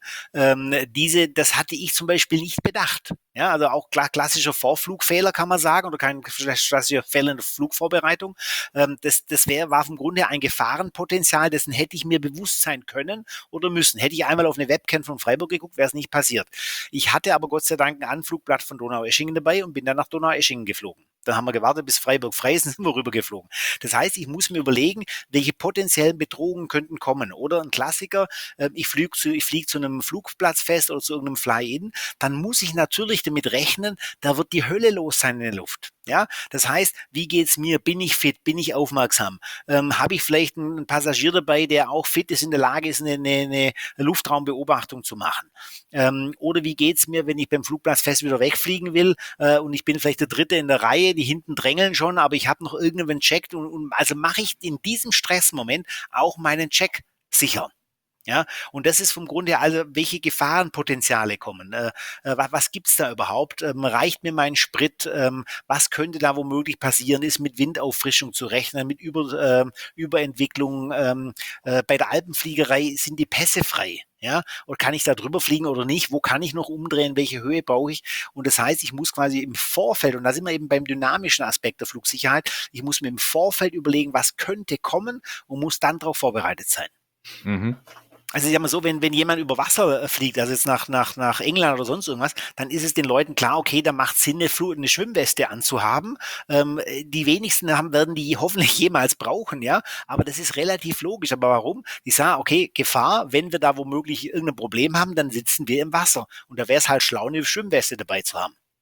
Das hatte ich zum Beispiel nicht bedacht. Ja, also auch klassischer Vorflugfehler kann man sagen oder kein klassischer Fehler in der Flugvorbereitung. War vom Grunde her ein Gefahrenpotenzial, dessen hätte ich mir bewusst sein können oder müssen. Hätte ich einmal auf eine Webcam von Freiburg geguckt, wäre es nicht passiert. Ich hatte aber Gott sei Dank einen Anflugblatt von Donaueschingen dabei und bin dann nach Donaueschingen geflogen. Dann haben wir gewartet, bis Freiburg frei ist und sind wir rübergeflogen. Das heißt, ich muss mir überlegen, welche potenziellen Bedrohungen könnten kommen. Oder ein Klassiker, ich fliege zu einem Flugplatzfest oder zu irgendeinem Fly-In, dann muss ich natürlich damit rechnen, da wird die Hölle los sein in der Luft. Ja, das heißt, wie geht's mir? Bin ich fit? Bin ich aufmerksam? Habe ich vielleicht einen Passagier dabei, der auch fit ist, in der Lage ist, eine Luftraumbeobachtung zu machen? Oder wie geht's mir, wenn ich beim Flugplatzfest wieder wegfliegen will und ich bin vielleicht der Dritte in der Reihe, die hinten drängeln schon, aber ich habe noch irgendeinen Check und also mache ich in diesem Stressmoment auch meinen Check sicher. Ja, und das ist vom Grunde her, also welche Gefahrenpotenziale kommen, was gibt's da überhaupt, reicht mir mein Sprit, was könnte da womöglich passieren, ist mit Windauffrischung zu rechnen, mit Überentwicklung, bei der Alpenfliegerei sind die Pässe frei. Ja, oder kann ich da drüber fliegen oder nicht? Wo kann ich noch umdrehen? Welche Höhe brauche ich? Und das heißt, ich muss quasi im Vorfeld, und da sind wir eben beim dynamischen Aspekt der Flugsicherheit, ich muss mir im Vorfeld überlegen, was könnte kommen und muss dann darauf vorbereitet sein. Also ich sag mal so, wenn jemand über Wasser fliegt, also jetzt nach England oder sonst irgendwas, dann ist es den Leuten klar, okay, da macht Sinn, eine Schwimmweste anzuhaben. Die wenigsten werden die hoffentlich jemals brauchen, ja. Aber das ist relativ logisch. Aber warum? Die sagen, okay, Gefahr, wenn wir da womöglich irgendein Problem haben, dann sitzen wir im Wasser. Und da wäre es halt schlau, eine Schwimmweste dabei zu haben.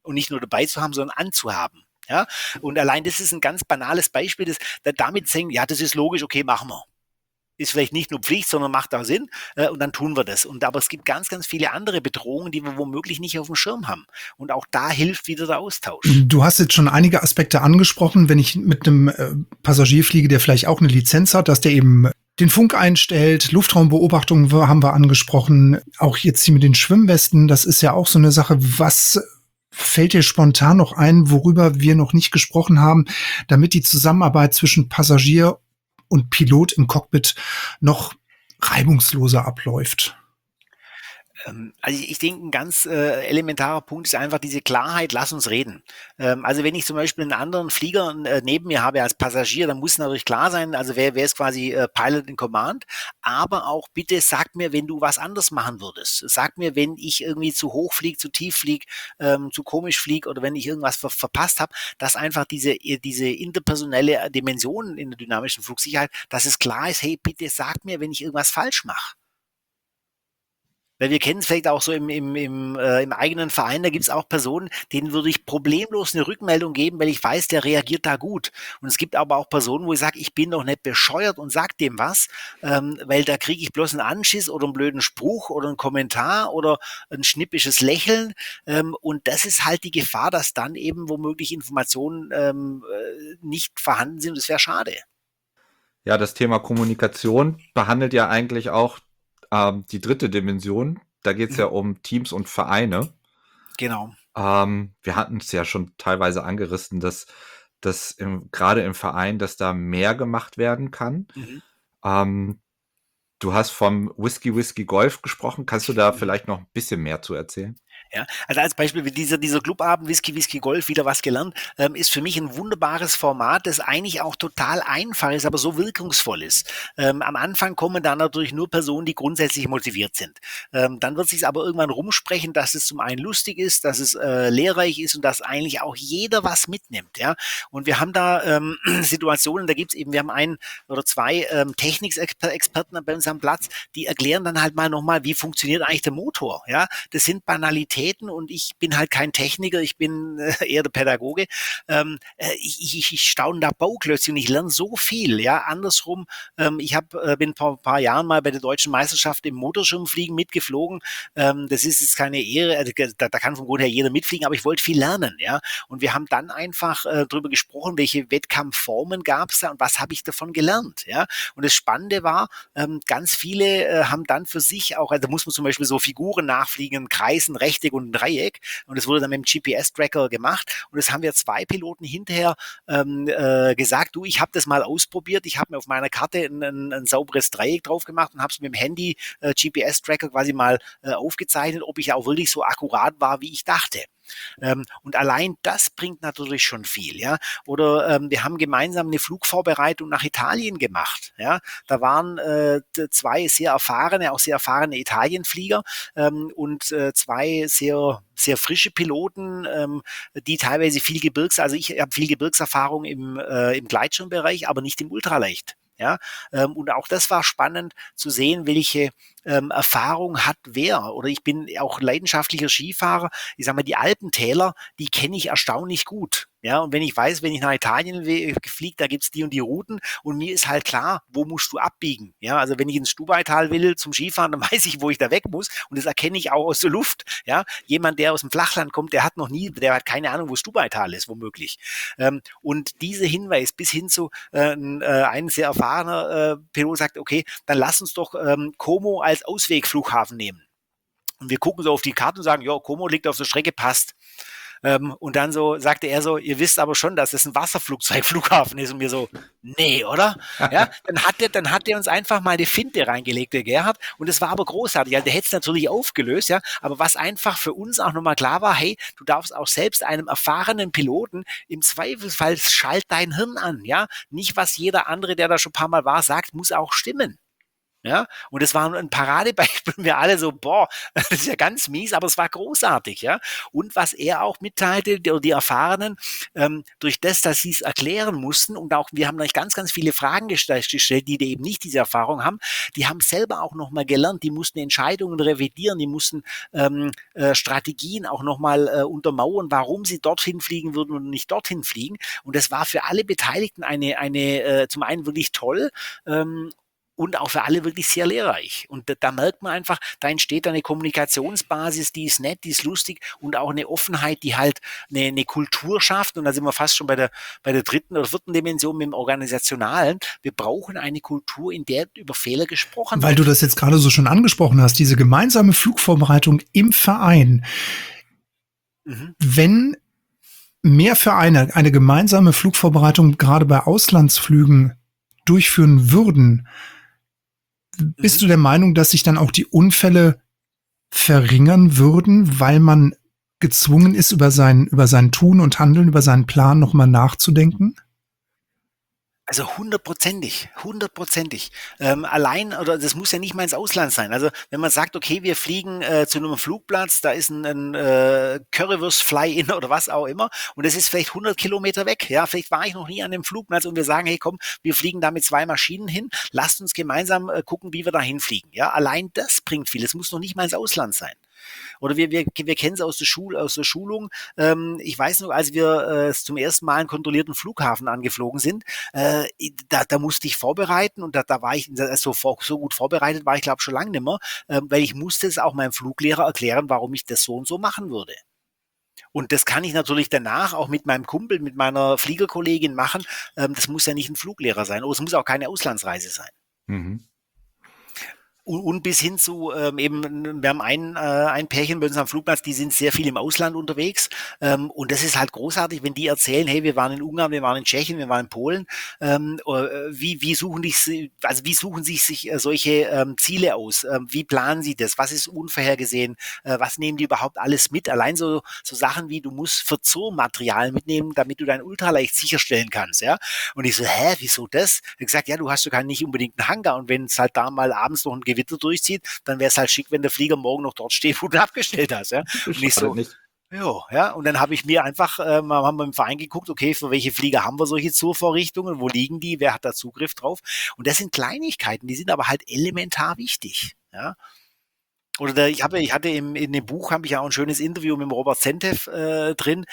und nicht nur dabei zu haben, sondern anzuhaben. Ja, und allein das ist ein ganz banales Beispiel, damit sagen, ja, das ist logisch, okay, machen wir. Ist vielleicht nicht nur Pflicht, sondern macht auch Sinn, und dann tun wir das. Aber es gibt ganz, ganz viele andere Bedrohungen, die wir womöglich nicht auf dem Schirm haben. Und auch da hilft wieder der Austausch. Du hast jetzt schon einige Aspekte angesprochen, wenn ich mit einem Passagier fliege, der vielleicht auch eine Lizenz hat, dass der eben den Funk einstellt, Luftraumbeobachtungen haben wir angesprochen, auch jetzt hier mit den Schwimmwesten, das ist ja auch so eine Sache. Was fällt dir spontan noch ein, worüber wir noch nicht gesprochen haben, damit die Zusammenarbeit zwischen Passagier und Pilot im Cockpit noch reibungsloser abläuft? Also ich denke, ein ganz elementarer Punkt ist einfach diese Klarheit, lass uns reden. Also wenn ich zum Beispiel einen anderen Flieger neben mir habe als Passagier, dann muss natürlich klar sein, also wer ist quasi Pilot in Command, aber auch bitte sag mir, wenn du was anders machen würdest. Sag mir, wenn ich irgendwie zu hoch fliege, zu tief fliege, zu komisch fliege oder wenn ich irgendwas verpasst habe, dass einfach diese interpersonelle Dimension in der dynamischen Flugsicherheit, dass es klar ist, hey, bitte sag mir, wenn ich irgendwas falsch mache. Weil wir kennen es vielleicht auch so im eigenen Verein, da gibt es auch Personen, denen würde ich problemlos eine Rückmeldung geben, weil ich weiß, der reagiert da gut. Und es gibt aber auch Personen, wo ich sage, ich bin doch nicht bescheuert und sag dem was, weil da kriege ich bloß einen Anschiss oder einen blöden Spruch oder einen Kommentar oder ein schnippisches Lächeln. Und das ist halt die Gefahr, dass dann eben womöglich Informationen nicht vorhanden sind. Das wäre schade. Ja, das Thema Kommunikation behandelt ja eigentlich auch die dritte Dimension. Da geht es ja um Teams und Vereine. Genau. Wir hatten es ja schon teilweise angerissen, dass gerade im Verein, dass da mehr gemacht werden kann. Du hast vom Whisky Golf gesprochen. Kannst du da vielleicht noch ein bisschen mehr zu erzählen? Ja, also als Beispiel wie dieser Clubabend Whisky Golf, wieder was gelernt, ist für mich ein wunderbares Format, das eigentlich auch total einfach ist, aber so wirkungsvoll ist. Am Anfang kommen da natürlich nur Personen, die grundsätzlich motiviert sind. Dann wird sich aber irgendwann rumsprechen, dass es zum einen lustig ist, dass es lehrreich ist und dass eigentlich auch jeder was mitnimmt. Ja, und wir haben da Situationen, da gibt's eben, wir haben ein oder zwei Technikexperten bei uns am Platz, die erklären dann halt mal nochmal, wie funktioniert eigentlich der Motor. Ja, das sind Banalitäten. Und ich bin halt kein Techniker, ich bin eher der Pädagoge. Ich staune da Bauklötzchen und ich lerne so viel. Ja, andersrum, ich bin vor ein paar Jahren mal bei der Deutschen Meisterschaft im Motorschirmfliegen mitgeflogen. Das ist jetzt keine Ehre, da kann vom Grund her jeder mitfliegen, aber ich wollte viel lernen. Ja, und wir haben dann einfach darüber gesprochen, welche Wettkampfformen gab es da und was habe ich davon gelernt. Ja, und das Spannende war, ganz viele haben dann für sich auch, also da muss man zum Beispiel so Figuren nachfliegen, Kreisen, Rechteck und ein Dreieck. Und das wurde dann mit dem GPS-Tracker gemacht. Und das haben wir zwei Piloten hinterher gesagt, du, ich habe das mal ausprobiert. Ich habe mir auf meiner Karte ein sauberes Dreieck drauf gemacht und habe es mit dem Handy GPS-Tracker quasi mal aufgezeichnet, ob ich auch wirklich so akkurat war, wie ich dachte. Und allein das bringt natürlich schon viel, ja. Oder wir haben gemeinsam eine Flugvorbereitung nach Italien gemacht, ja. Da waren zwei sehr erfahrene Italienflieger und zwei sehr frische Piloten, die teilweise also ich habe viel Gebirgserfahrung im Gleitschirmbereich, aber nicht im Ultraleicht. Ja, und auch das war spannend zu sehen, welche Erfahrung hat wer. Oder ich bin auch leidenschaftlicher Skifahrer. Ich sage mal, die Alpentäler, die kenne ich erstaunlich gut. Ja, und wenn ich weiß, wenn ich nach Italien fliege, da gibt's die und die Routen und mir ist halt klar, wo musst du abbiegen. Ja, also wenn ich ins Stubaital will zum Skifahren, dann weiß ich, wo ich da weg muss und das erkenne ich auch aus der Luft. Ja, jemand, der aus dem Flachland kommt, der hat keine Ahnung, wo Stubaital ist, womöglich. Und dieser Hinweis bis hin zu ein sehr erfahrener Pilot sagt, okay, dann lass uns doch Como als Auswegflughafen nehmen. Und wir gucken so auf die Karte und sagen, ja, Como liegt auf der Strecke, passt. Und dann so sagte er so, ihr wisst aber schon, dass das ein Wasserflugzeugflughafen ist. Und mir so, nee, oder? Ja, dann hat er uns einfach mal eine Finte reingelegt, der Gerhard. Und das war aber großartig. Also der hätte es natürlich aufgelöst, ja. Aber was einfach für uns auch nochmal klar war, hey, du darfst auch selbst einem erfahrenen Piloten im Zweifelsfall schalt dein Hirn an, ja. Nicht, was jeder andere, der da schon ein paar Mal war, sagt, muss auch stimmen. Ja, und es war ein Paradebeispiel. Wir alle so, boah, das ist ja ganz mies, aber es war großartig, ja. Und was er auch mitteilte, die Erfahrenen, durch das, dass sie es erklären mussten und auch, wir haben euch ganz, ganz viele Fragen gestellt, die eben nicht diese Erfahrung haben, die haben selber auch nochmal gelernt, die mussten Entscheidungen revidieren, die mussten Strategien auch nochmal untermauern, warum sie dorthin fliegen würden und nicht dorthin fliegen. Und das war für alle Beteiligten eine zum einen wirklich toll, und auch für alle wirklich sehr lehrreich. Und da merkt man einfach, da entsteht eine Kommunikationsbasis, die ist nett, die ist lustig und auch eine Offenheit, die halt eine Kultur schafft. Und da sind wir fast schon bei der dritten oder vierten Dimension mit dem Organisationalen. Wir brauchen eine Kultur, in der über Fehler gesprochen wird. Weil du das jetzt gerade so schon angesprochen hast, diese gemeinsame Flugvorbereitung im Verein. Wenn mehr Vereine eine gemeinsame Flugvorbereitung gerade bei Auslandsflügen durchführen würden, bist du der Meinung, dass sich dann auch die Unfälle verringern würden, weil man gezwungen ist, über sein Tun und Handeln, über seinen Plan nochmal nachzudenken? Also hundertprozentig. Allein, oder das muss ja nicht mal ins Ausland sein. Also wenn man sagt, okay, wir fliegen zu einem Flugplatz, da ist ein Currywurst Fly-In oder was auch immer und das ist vielleicht 100 Kilometer weg. Ja, vielleicht war ich noch nie an dem Flugplatz und wir sagen, hey komm, wir fliegen da mit 2 Maschinen hin, lasst uns gemeinsam gucken, wie wir da hinfliegen. Ja, allein das bringt viel. Es muss noch nicht mal ins Ausland sein. Oder wir kennen es aus der Schulung. Ich weiß noch, als wir zum ersten Mal einen kontrollierten Flughafen angeflogen sind, da musste ich vorbereiten und da war ich so gut vorbereitet, war ich glaube schon lange nicht mehr, weil ich musste es auch meinem Fluglehrer erklären, warum ich das so und so machen würde. Und das kann ich natürlich danach auch mit meinem Kumpel, mit meiner Fliegerkollegin machen. Das muss ja nicht ein Fluglehrer sein oder es muss auch keine Auslandsreise sein. Mhm. Und bis hin zu eben, wir haben ein Pärchen bei uns am Flugplatz, die sind sehr viel im Ausland unterwegs und das ist halt großartig, wenn die erzählen, hey, wir waren in Ungarn, wir waren in Tschechien, wir waren in Polen, wie suchen sich solche Ziele aus, wie planen sie das, was ist unvorhergesehen, was nehmen die überhaupt alles mit, allein so Sachen wie, du musst Verzurmaterial mitnehmen, damit du dein Ultraleicht sicherstellen kannst, ja, und ich so, wieso das? Ich habe gesagt, ja, du hast sogar nicht unbedingt einen Hangar und wenn es halt da mal abends noch ein Gewitter durchzieht, dann wäre es halt schick, wenn der Flieger morgen noch dort steht, wo du abgestellt hast. Ja? Und ich so, ja, und dann habe ich mir einfach, haben wir im Verein geguckt, okay, für welche Flieger haben wir solche Zurvorrichtungen, wo liegen die, wer hat da Zugriff drauf? Und das sind Kleinigkeiten, die sind aber halt elementar wichtig. Ja? Oder ich hatte in dem Buch habe ich ja auch ein schönes Interview mit dem Robert Sentev drin,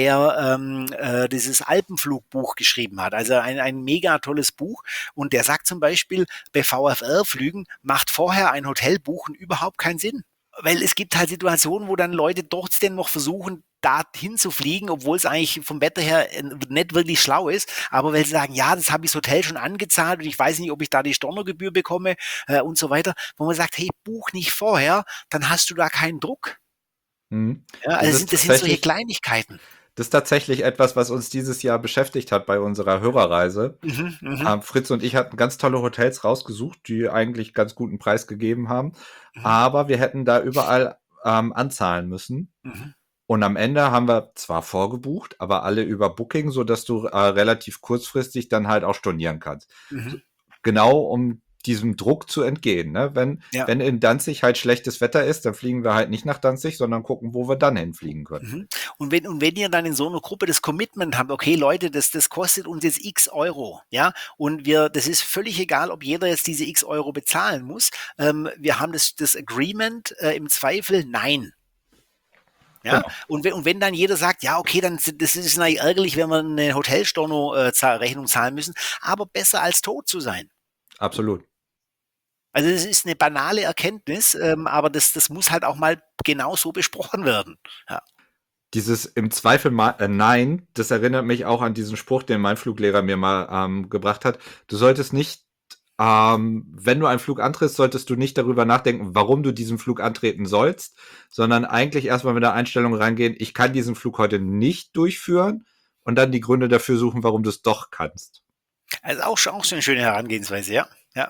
der dieses Alpenflugbuch geschrieben hat. Also ein mega tolles Buch. Und der sagt zum Beispiel, bei VFR-Flügen macht vorher ein Hotel buchen überhaupt keinen Sinn. Weil es gibt halt Situationen, wo dann Leute trotzdem noch versuchen, dahin zu fliegen, obwohl es eigentlich vom Wetter her nicht wirklich schlau ist, aber weil sie sagen, ja, das habe ich das Hotel schon angezahlt und ich weiß nicht, ob ich da die Stornogebühr bekomme und so weiter, wo man sagt, hey, buch nicht vorher, dann hast du da keinen Druck. Mhm. Ja, also das sind solche Kleinigkeiten. Das ist tatsächlich etwas, was uns dieses Jahr beschäftigt hat bei unserer Hörerreise. Fritz und ich hatten ganz tolle Hotels rausgesucht, die eigentlich ganz guten Preis gegeben haben, aber wir hätten da überall anzahlen müssen. Und am Ende haben wir zwar vorgebucht, aber alle über Booking, sodass du relativ kurzfristig dann halt auch stornieren kannst. So, genau um diesem Druck zu entgehen. Ne? Wenn in Danzig halt schlechtes Wetter ist, dann fliegen wir halt nicht nach Danzig, sondern gucken, wo wir dann hinfliegen können. Und wenn ihr dann in so einer Gruppe das Commitment habt, okay Leute, das kostet uns jetzt x Euro, ja, und das ist völlig egal, ob jeder jetzt diese x Euro bezahlen muss. Wir haben das Agreement im Zweifel, nein. Ja, genau. Und wenn dann jeder sagt, ja, okay, dann das ist natürlich ärgerlich, wenn wir eine Hotelstorno-Rechnung zahlen müssen, aber besser als tot zu sein. Absolut. Also das ist eine banale Erkenntnis, aber das muss halt auch mal genau so besprochen werden. Ja. Dieses im Zweifel nein, das erinnert mich auch an diesen Spruch, den mein Fluglehrer mir mal gebracht hat. Du solltest nicht, wenn du einen Flug antrittst, solltest du nicht darüber nachdenken, warum du diesen Flug antreten sollst, sondern eigentlich erstmal mit der Einstellung reingehen, ich kann diesen Flug heute nicht durchführen und dann die Gründe dafür suchen, warum du es doch kannst. Also auch so eine schöne Herangehensweise, ja. Aber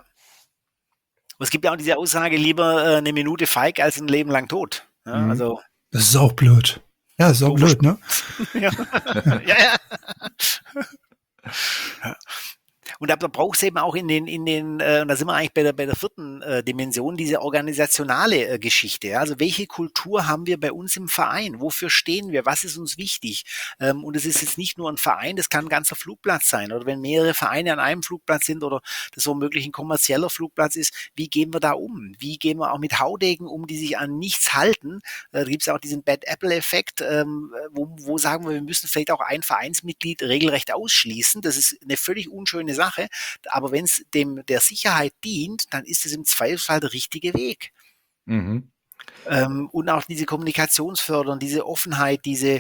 es gibt ja auch diese Aussage, lieber eine Minute feig als ein Leben lang tot. Ja, also das ist auch blöd. Ja, das ist auch blöd, ne? ja. Und da braucht es eben auch und da sind wir eigentlich bei der vierten Dimension, diese organisationale Geschichte. Ja? Also welche Kultur haben wir bei uns im Verein? Wofür stehen wir? Was ist uns wichtig? Und es ist jetzt nicht nur ein Verein, das kann ein ganzer Flugplatz sein. Oder wenn mehrere Vereine an einem Flugplatz sind oder das womöglich ein kommerzieller Flugplatz ist, wie gehen wir da um? Wie gehen wir auch mit Haudegen um, die sich an nichts halten? Da gibt es auch diesen Bad Apple-Effekt, wo sagen wir müssen vielleicht auch ein Vereinsmitglied regelrecht ausschließen. Das ist eine völlig unschöne Sache. Aber wenn es der Sicherheit dient, dann ist es im Zweifelsfall der richtige Weg. Mhm. Und auch diese Kommunikationsfördern, diese Offenheit,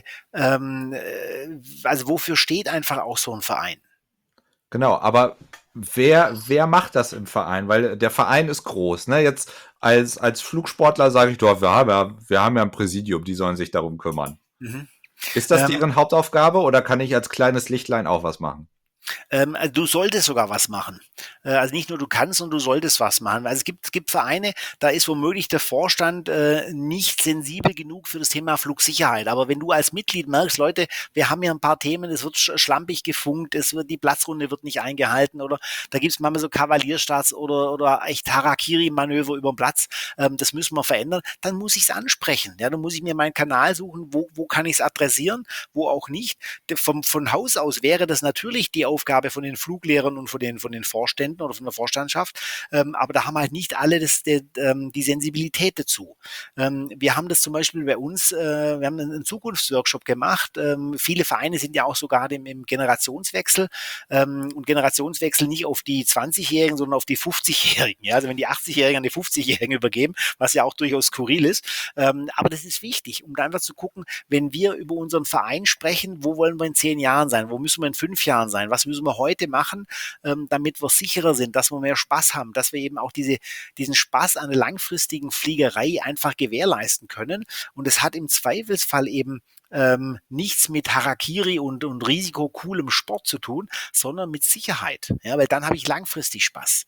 also wofür steht einfach auch so ein Verein? Genau, aber wer macht das im Verein? Weil der Verein ist groß. Ne? Jetzt als Flugsportler sage ich, doch, wir haben ja ein Präsidium, die sollen sich darum kümmern. Mhm. Ist das deren Hauptaufgabe oder kann ich als kleines Lichtlein auch was machen? Also du solltest sogar was machen. Also nicht nur du kannst, sondern du solltest was machen. Also es gibt Vereine, da ist womöglich der Vorstand nicht sensibel genug für das Thema Flugsicherheit. Aber wenn du als Mitglied merkst, Leute, wir haben hier ein paar Themen, es wird schlampig gefunkt, die Platzrunde wird nicht eingehalten oder da gibt es manchmal so Kavalierstarts oder echt Harakiri-Manöver über den Platz, das müssen wir verändern, dann muss ich es ansprechen. Ja, dann muss ich mir meinen Kanal suchen, wo kann ich es adressieren, wo auch nicht. Von Haus aus wäre das natürlich die Aufgabe von den Fluglehrern und von den Vorständen oder von der Vorstandschaft, aber da haben halt nicht alle die Sensibilität dazu. Wir haben das zum Beispiel bei uns, wir haben einen Zukunftsworkshop gemacht. Viele Vereine sind ja auch sogar im Generationswechsel und Generationswechsel nicht auf die 20-Jährigen, sondern auf die 50-Jährigen. Ja? Also wenn die 80-Jährigen an die 50-Jährigen übergeben, was ja auch durchaus skurril ist. Aber das ist wichtig, um da einfach zu gucken, wenn wir über unseren Verein sprechen, wo wollen wir in 10 Jahren sein, wo müssen wir in 5 Jahren sein, was müssen wir heute machen, damit wir sicherer sind, dass wir mehr Spaß haben, dass wir eben auch diesen Spaß an der langfristigen Fliegerei einfach gewährleisten können. Und es hat im Zweifelsfall eben nichts mit Harakiri und risikocoolem Sport zu tun, sondern mit Sicherheit. Ja, weil dann habe ich langfristig Spaß.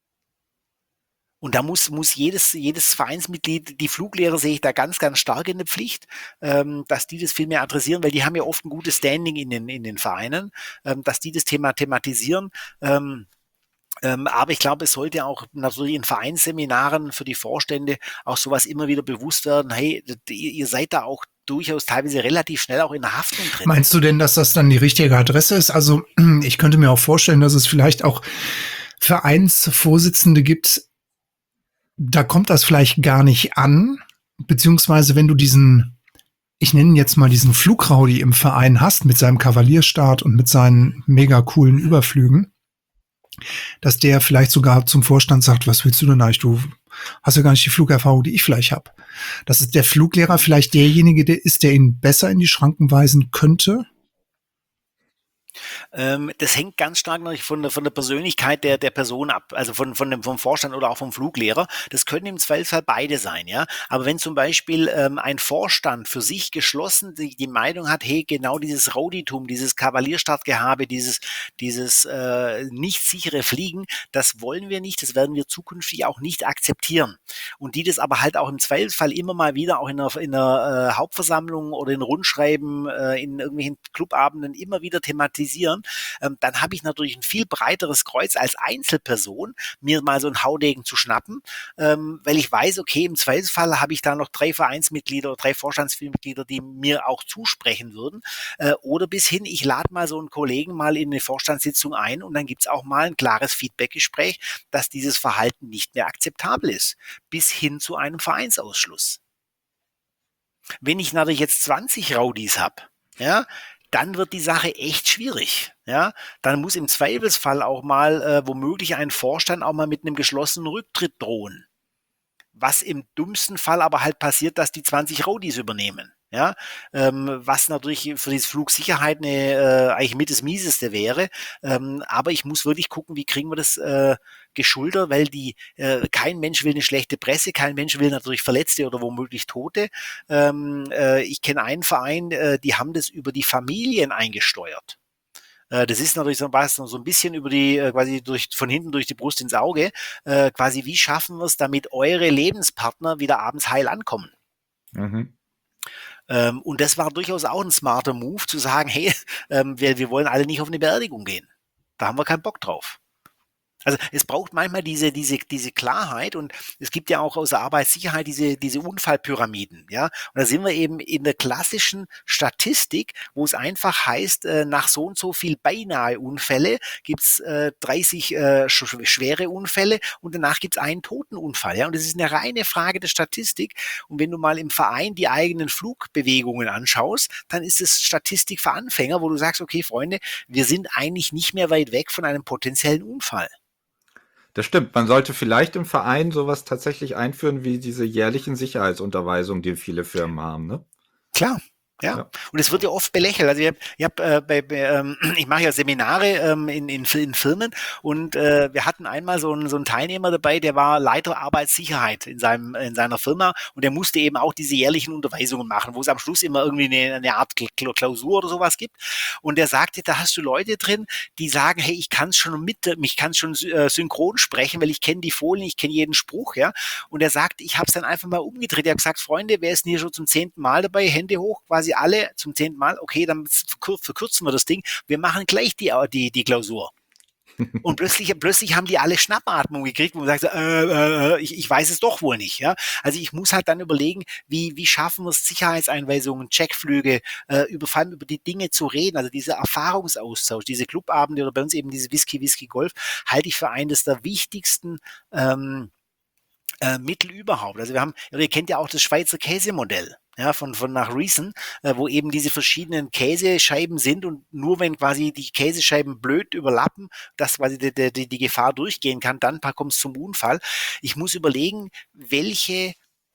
Und da muss jedes Vereinsmitglied, die Fluglehrer sehe ich da ganz, ganz stark in der Pflicht, dass die das viel mehr adressieren, weil die haben ja oft ein gutes Standing in den Vereinen, dass die das Thema thematisieren. Aber ich glaube, es sollte auch natürlich in Vereinsseminaren für die Vorstände auch sowas immer wieder bewusst werden. Hey, ihr seid da auch durchaus teilweise relativ schnell auch in der Haftung drin. Meinst du denn, dass das dann die richtige Adresse ist? Also ich könnte mir auch vorstellen, dass es vielleicht auch Vereinsvorsitzende gibt, da kommt das vielleicht gar nicht an, beziehungsweise wenn du ich nenne ihn jetzt mal diesen Flugraudi im Verein hast, mit seinem Kavalierstart und mit seinen mega coolen Überflügen, dass der vielleicht sogar zum Vorstand sagt, was willst du denn eigentlich? Du hast ja gar nicht die Flugerfahrung, die ich vielleicht habe. Dass es der Fluglehrer vielleicht derjenige der ihn besser in die Schranken weisen könnte? Das hängt ganz stark natürlich von der Persönlichkeit der Person ab, also vom Vorstand oder auch vom Fluglehrer. Das können im Zweifelsfall beide sein, ja. Aber wenn zum Beispiel ein Vorstand für sich geschlossen die Meinung hat, hey, genau dieses Rowdytum, dieses Kavalierstartgehabe, dieses nicht sichere Fliegen, das wollen wir nicht, das werden wir zukünftig auch nicht akzeptieren. Und die das aber halt auch im Zweifelsfall immer mal wieder auch in einer Hauptversammlung oder in Rundschreiben, in irgendwelchen Clubabenden immer wieder thematisieren, dann habe ich natürlich ein viel breiteres Kreuz als Einzelperson, mir mal so einen Haudegen zu schnappen, weil ich weiß, okay, im Zweifelsfall habe ich da noch 3 Vereinsmitglieder oder 3 Vorstandsmitglieder, die mir auch zusprechen würden. Oder bis hin, ich lade mal so einen Kollegen mal in eine Vorstandssitzung ein und dann gibt es auch mal ein klares Feedbackgespräch, dass dieses Verhalten nicht mehr akzeptabel ist, bis hin zu einem Vereinsausschluss. Wenn ich natürlich jetzt 20 Rowdies habe, ja, dann wird die Sache echt schwierig. Ja, dann muss im Zweifelsfall auch mal womöglich ein Vorstand auch mal mit einem geschlossenen Rücktritt drohen. Was im dümmsten Fall aber halt passiert, dass die 20 Rowdies übernehmen. Ja, was natürlich für die Flugsicherheit eigentlich mit das Mieseste wäre. Aber ich muss wirklich gucken, wie kriegen wir das geschultert, weil kein Mensch will eine schlechte Presse, kein Mensch will natürlich Verletzte oder womöglich Tote. Ich kenne einen Verein, die haben das über die Familien eingesteuert. Das ist natürlich so ein bisschen über quasi von hinten durch die Brust ins Auge. Quasi, wie schaffen wir es, damit eure Lebenspartner wieder abends heil ankommen? Mhm. Und das war durchaus auch ein smarter Move, zu sagen, hey, wir wollen alle nicht auf eine Beerdigung gehen. Da haben wir keinen Bock drauf. Also es braucht manchmal diese Klarheit, und es gibt ja auch aus der Arbeitssicherheit diese Unfallpyramiden, ja. Und da sind wir eben in der klassischen Statistik, wo es einfach heißt, nach so und so viel beinahe Unfälle gibt's 30 schwere Unfälle und danach gibt's einen Totenunfall, ja. Und das ist eine reine Frage der Statistik. Und wenn du mal im Verein die eigenen Flugbewegungen anschaust, dann ist es Statistik für Anfänger, wo du sagst, okay, Freunde, wir sind eigentlich nicht mehr weit weg von einem potenziellen Unfall. Das stimmt. Man sollte vielleicht im Verein sowas tatsächlich einführen wie diese jährlichen Sicherheitsunterweisungen, die viele Firmen haben, ne? Klar. Ja, und es wird ja oft belächelt. Also ich mache ja Seminare in Firmen, und wir hatten einmal so einen Teilnehmer dabei, der war Leiter Arbeitssicherheit in seiner Firma, und der musste eben auch diese jährlichen Unterweisungen machen, wo es am Schluss immer irgendwie eine Art Klausur oder sowas gibt. Und der sagte, da hast du Leute drin, die sagen, hey, ich kann es schon synchron sprechen, weil ich kenne die Folien, ich kenne jeden Spruch, ja. Und er sagt, ich habe es dann einfach mal umgedreht. Er hat gesagt, Freunde, wer ist denn hier schon zum 10. Mal dabei? Hände hoch, quasi alle zum 10. Mal. Okay, dann verkürzen wir das Ding. Wir machen gleich die Klausur. Und plötzlich haben die alle Schnappatmung gekriegt, wo man sagt, ich weiß es doch wohl nicht. Ja? Also ich muss halt dann überlegen, wie schaffen wir es, Sicherheitseinweisungen, Checkflüge, vor allem über die Dinge zu reden. Also dieser Erfahrungsaustausch, diese Clubabende oder bei uns eben diese Whisky Golf, halte ich für eines der wichtigsten Mittel überhaupt. Also ihr kennt ja auch das Schweizer Käsemodell. Ja, von nach Reason, wo eben diese verschiedenen Käsescheiben sind, und nur wenn quasi die Käsescheiben blöd überlappen, dass quasi die Gefahr durchgehen kann, dann kommt es zum Unfall. Ich muss überlegen, welche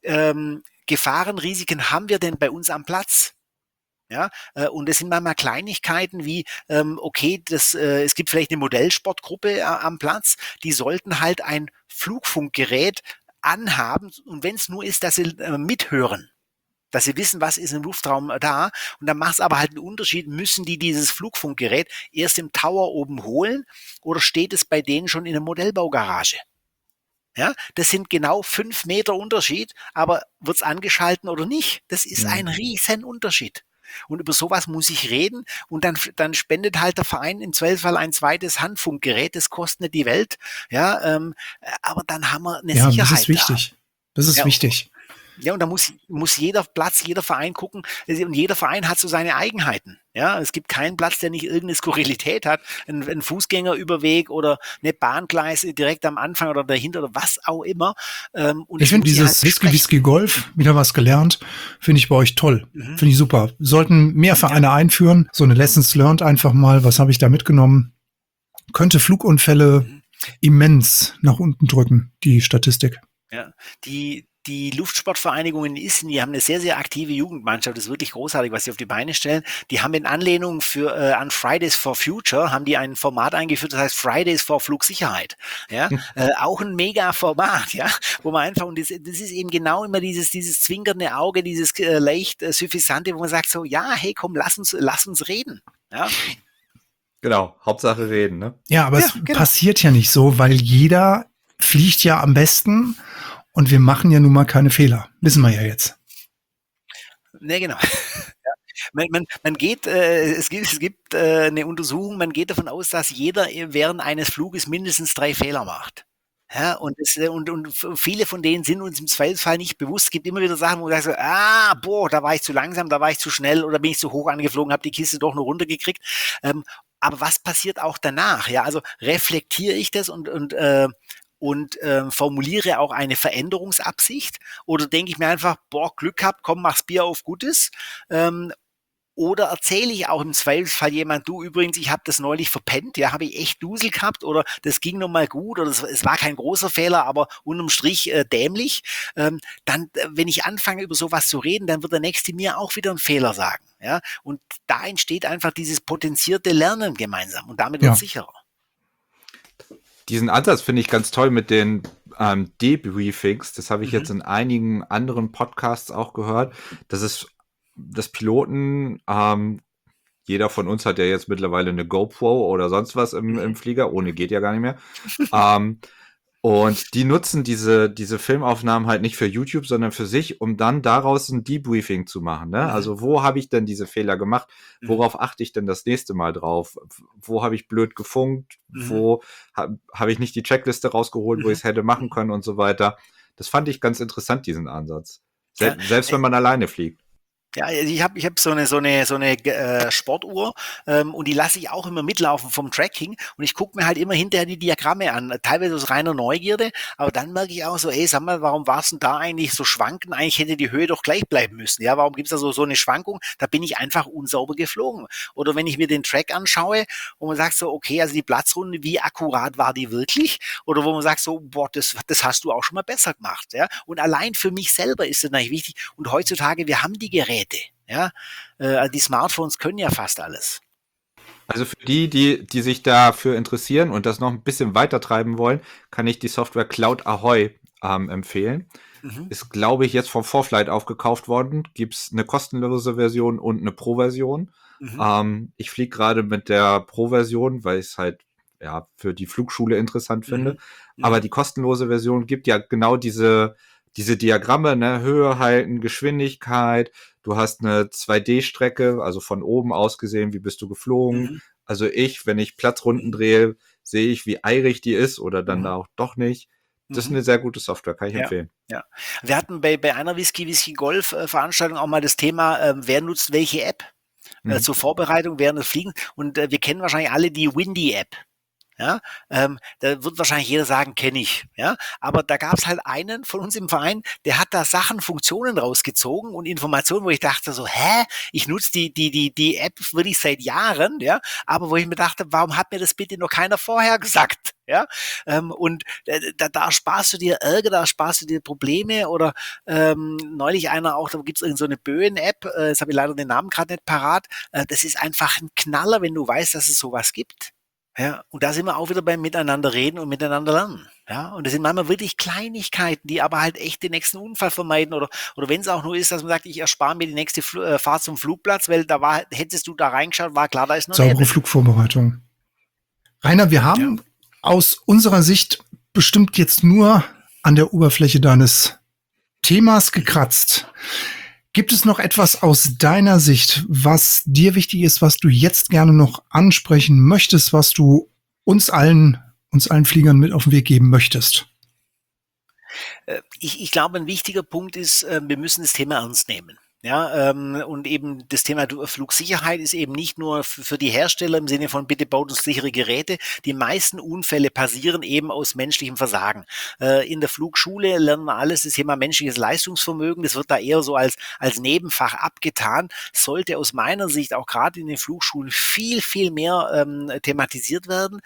Gefahrenrisiken haben wir denn bei uns am Platz? Ja, und es sind manchmal Kleinigkeiten wie, okay, es gibt vielleicht eine Modellsportgruppe am Platz, die sollten halt ein Flugfunkgerät anhaben, und wenn es nur ist, dass sie mithören, dass sie wissen, was ist im Luftraum da. Und dann macht es aber halt einen Unterschied, müssen die dieses Flugfunkgerät erst im Tower oben holen oder steht es bei denen schon in der Modellbaugarage? Ja, das sind genau 5 Meter Unterschied, aber wird es angeschalten oder nicht? Das ist ein riesen Unterschied. Und über sowas muss ich reden, und dann spendet halt der Verein im Zweifelsfall ein zweites Handfunkgerät, das kostet nicht die Welt, ja, aber dann haben wir eine Sicherheit. Ja, das ist wichtig. Das ist wichtig. Ja, und da muss jeder Platz, jeder Verein gucken, und jeder Verein hat so seine Eigenheiten. Ja, es gibt keinen Platz, der nicht irgendeine Skurrilität hat, ein Fußgängerüberweg oder eine Bahngleis direkt am Anfang oder dahinter oder was auch immer. Und ich finde dieses Whisky Golf, wieder was gelernt, finde ich bei euch toll. Finde ich super. Sollten mehr Vereine einführen, so eine Lessons learned einfach mal, was habe ich da mitgenommen? Könnte Flugunfälle immens nach unten drücken, die Statistik. Ja, die Luftsportvereinigung in Isen, die haben eine sehr, sehr aktive Jugendmannschaft. Das ist wirklich großartig, was sie auf die Beine stellen. Die haben in Anlehnung an Fridays for Future, haben die ein Format eingeführt, das heißt Fridays for Flugsicherheit. Ja, auch ein mega Format, ja, wo man einfach, und das ist eben genau immer dieses zwinkernde Auge, dieses leicht suffisante, wo man sagt so, ja, hey, komm, lass uns reden. Ja. Genau, Hauptsache reden, ne? Ja, aber es passiert ja nicht so, weil jeder fliegt ja am besten. Und wir machen ja nun mal keine Fehler. Wissen wir ja jetzt. Ne, genau. Ja. Man geht, es gibt eine Untersuchung, man geht davon aus, dass jeder während eines Fluges mindestens 3 Fehler macht. Ja, und viele von denen sind uns im Zweifelsfall nicht bewusst. Es gibt immer wieder Sachen, wo du sagst, da war ich zu langsam, da war ich zu schnell oder bin ich zu hoch angeflogen, habe die Kiste doch nur runtergekriegt. Aber was passiert auch danach? Ja, also reflektiere ich das und formuliere auch eine Veränderungsabsicht, oder denke ich mir einfach, Glück gehabt, komm, mach's Bier auf Gutes, oder erzähle ich auch im Zweifelsfall jemand, du übrigens, ich habe das neulich verpennt, ja, habe ich echt Dusel gehabt, oder das ging nochmal gut, oder es war kein großer Fehler, aber unterm Strich dämlich, dann, wenn ich anfange über sowas zu reden, dann wird der Nächste mir auch wieder einen Fehler sagen, ja, und da entsteht einfach dieses potenzierte Lernen gemeinsam, und damit wird es sicherer. Diesen Ansatz finde ich ganz toll mit den Debriefings. Das habe ich jetzt in einigen anderen Podcasts auch gehört. Das Piloten, jeder von uns hat ja jetzt mittlerweile eine GoPro oder sonst was im Flieger. Ohne geht ja gar nicht mehr. Und die nutzen diese Filmaufnahmen halt nicht für YouTube, sondern für sich, um dann daraus ein Debriefing zu machen. Ne? Also wo habe ich denn diese Fehler gemacht? Worauf achte ich denn das nächste Mal drauf? Wo habe ich blöd gefunkt? Wo habe ich nicht die Checkliste rausgeholt, wo ich es hätte machen können und so weiter. Das fand ich ganz interessant, diesen Ansatz. Selbst wenn man alleine fliegt. Ja, ich hab so eine Sportuhr und die lasse ich auch immer mitlaufen vom Tracking und ich gucke mir halt immer hinterher die Diagramme an, teilweise aus reiner Neugierde, aber dann merke ich auch so, ey, sag mal, warum war es denn da eigentlich so schwanken? Eigentlich hätte die Höhe doch gleich bleiben müssen. Ja, warum gibt's da so eine Schwankung? Da bin ich einfach unsauber geflogen. Oder wenn ich mir den Track anschaue und man sagt so, okay, also die Platzrunde, wie akkurat war die wirklich? Oder wo man sagt so, boah, das hast du auch schon mal besser gemacht. Ja, und allein für mich selber ist das natürlich wichtig. Und heutzutage, wir haben die Geräte. Ja, die Smartphones können ja fast alles. Also für die sich dafür interessieren und das noch ein bisschen weiter treiben wollen, kann ich die Software Cloud Ahoy empfehlen. Ist, glaube ich, jetzt vom Vorflight aufgekauft worden. Gibt's eine kostenlose Version und eine Pro-Version. Ich fliege gerade mit der Pro-Version, weil ich es halt für die Flugschule interessant finde. Aber die kostenlose Version gibt ja genau diese Diagramme, ne, Höhe halten, Geschwindigkeit, du hast eine 2D-Strecke, also von oben aus gesehen, wie bist du geflogen. Also wenn ich Platzrunden drehe, sehe ich, wie eilig die ist oder dann auch doch nicht. Das ist eine sehr gute Software, kann ich empfehlen. Ja. Wir hatten bei einer Whisky Golf Veranstaltung auch mal das Thema, wer nutzt welche App zur Vorbereitung während des Fliegens. Und wir kennen wahrscheinlich alle die Windy-App. Ja, da wird wahrscheinlich jeder sagen, kenne ich. Ja, aber da gab es halt einen von uns im Verein, der hat da Funktionen rausgezogen und Informationen, wo ich dachte so, ich nutze die App wirklich seit Jahren, ja, aber wo ich mir dachte, warum hat mir das bitte noch keiner vorher gesagt? Ja, und da sparst du dir Ärger, da sparst du dir Probleme oder neulich einer auch, da gibt's irgend so eine Böen-App, jetzt habe ich leider den Namen gerade nicht parat, das ist einfach ein Knaller, wenn du weißt, dass es sowas gibt. Ja, und da sind wir auch wieder beim Miteinander reden und miteinander lernen. Ja, und das sind manchmal wirklich Kleinigkeiten, die aber halt echt den nächsten Unfall vermeiden oder wenn es auch nur ist, dass man sagt, ich erspare mir die nächste Fahrt zum Flugplatz, weil hättest du da reingeschaut, war klar, da ist noch saubere Flugvorbereitung. Rainer, wir haben aus unserer Sicht bestimmt jetzt nur an der Oberfläche deines Themas gekratzt. Gibt es noch etwas aus deiner Sicht, was dir wichtig ist, was du jetzt gerne noch ansprechen möchtest, was du uns allen Fliegern mit auf den Weg geben möchtest? Ich glaube, ein wichtiger Punkt ist, wir müssen das Thema ernst nehmen. Ja, und eben das Thema Flugsicherheit ist eben nicht nur für die Hersteller im Sinne von bitte baut uns sichere Geräte. Die meisten Unfälle passieren eben aus menschlichem Versagen. In der Flugschule lernen wir alles das Thema menschliches Leistungsvermögen. Das wird da eher so als Nebenfach abgetan. Sollte aus meiner Sicht auch gerade in den Flugschulen viel, viel mehr thematisiert werden.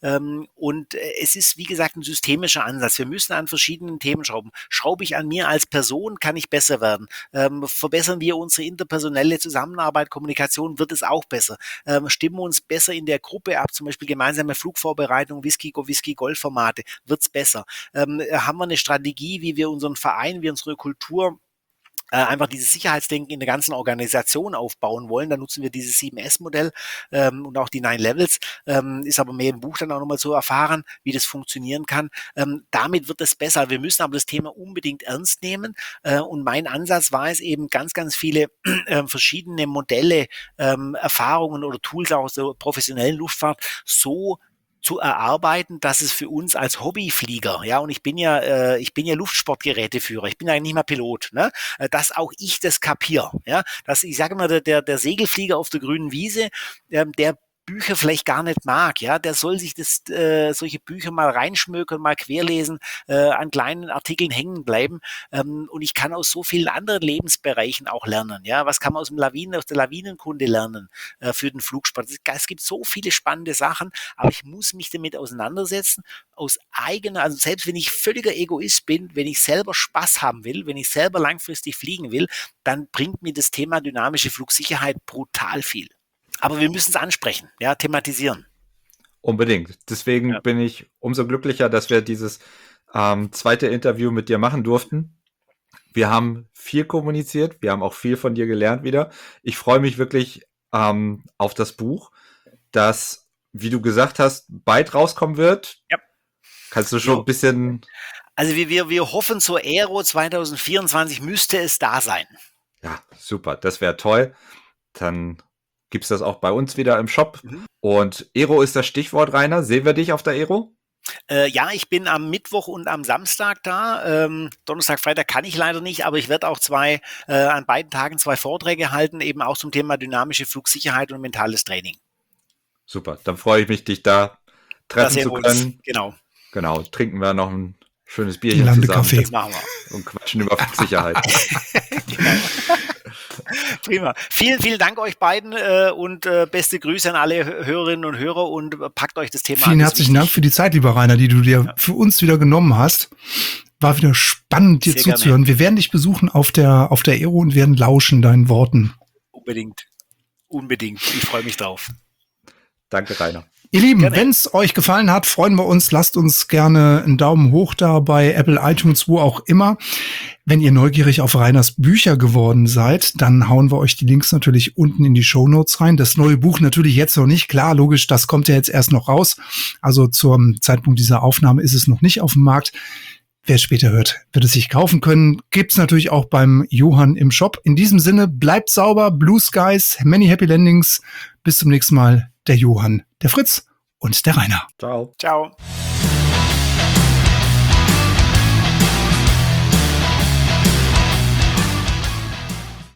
Und es ist, wie gesagt, ein systemischer Ansatz. Wir müssen an verschiedenen Themen schrauben. Schraube ich an mir als Person, kann ich besser werden. Verbessern wir unsere interpersonelle Zusammenarbeit, Kommunikation, wird es auch besser. Stimmen wir uns besser in der Gruppe ab, zum Beispiel gemeinsame Flugvorbereitung, Whisky-Golf-Formate, wird es besser. Haben wir eine Strategie, wie wir unseren Verein, wie unsere Kultur einfach dieses Sicherheitsdenken in der ganzen Organisation aufbauen wollen, dann nutzen wir dieses 7S-Modell und auch die 9 Levels, ist aber mehr im Buch dann auch nochmal zu erfahren, wie das funktionieren kann. Damit wird es besser. Wir müssen aber das Thema unbedingt ernst nehmen und mein Ansatz war es eben, ganz, ganz viele verschiedene Modelle, Erfahrungen oder Tools auch aus der professionellen Luftfahrt so zu erarbeiten, dass es für uns als Hobbyflieger, ja, und ich bin ja Luftsportgeräteführer, ich bin ja nicht mal Pilot, ne, dass auch ich das kapiere, ja, dass ich sage mal, der Segelflieger auf der grünen Wiese, der Bücher vielleicht gar nicht mag, ja, der soll sich solche Bücher mal reinschmökern, mal querlesen, an kleinen Artikeln hängen bleiben. Und ich kann aus so vielen anderen Lebensbereichen auch lernen. Ja, was kann man aus der Lawinenkunde lernen für den Flugsport? Es gibt so viele spannende Sachen, aber ich muss mich damit auseinandersetzen, aus eigener, also selbst wenn ich völliger Egoist bin, wenn ich selber Spaß haben will, wenn ich selber langfristig fliegen will, dann bringt mir das Thema dynamische Flugsicherheit brutal viel. Aber wir müssen es ansprechen, ja, thematisieren. Unbedingt. Deswegen bin ich umso glücklicher, dass wir dieses zweite Interview mit dir machen durften. Wir haben viel kommuniziert, wir haben auch viel von dir gelernt wieder. Ich freue mich wirklich auf das Buch, das, wie du gesagt hast, bald rauskommen wird. Ja. Kannst du schon ein bisschen... Also wir hoffen, so Aero 2024 müsste es da sein. Ja, super, das wäre toll. Dann gibt es das auch bei uns wieder im Shop. Und Aero ist das Stichwort, Rainer. Sehen wir dich auf der Aero? Ja, ich bin am Mittwoch und am Samstag da. Donnerstag, Freitag kann ich leider nicht, aber ich werde auch an beiden Tagen 2 Vorträge halten, eben auch zum Thema dynamische Flugsicherheit und mentales Training. Super, dann freue ich mich, dich da treffen zu können. Genau, trinken wir noch ein schönes Bierchen zusammen. Kaffee. Das machen wir. Und quatschen über Flugsicherheit. Genau. Prima. Vielen Dank euch beiden und beste Grüße an alle Hörerinnen und Hörer und packt euch das Thema an. Vielen herzlichen Dank für die Zeit, lieber Rainer, die du dir für uns wieder genommen hast. War wieder spannend, dir Sehr zuzuhören. gerne. Wir werden dich besuchen auf der Aero und werden lauschen deinen Worten. Unbedingt. Ich freue mich drauf. Danke, Rainer. Ihr Lieben, wenn es euch gefallen hat, freuen wir uns. Lasst uns gerne einen Daumen hoch da bei Apple, iTunes, wo auch immer. Wenn ihr neugierig auf Rainers Bücher geworden seid, dann hauen wir euch die Links natürlich unten in die Shownotes rein. Das neue Buch natürlich jetzt noch nicht. Klar, logisch, das kommt ja jetzt erst noch raus. Also zum Zeitpunkt dieser Aufnahme ist es noch nicht auf dem Markt. Wer es später hört, wird es sich kaufen können. Gibt's natürlich auch beim Johann im Shop. In diesem Sinne, bleibt sauber, Blue Skies, many happy landings. Bis zum nächsten Mal. Der Johann, der Fritz und der Rainer. Ciao. Ciao.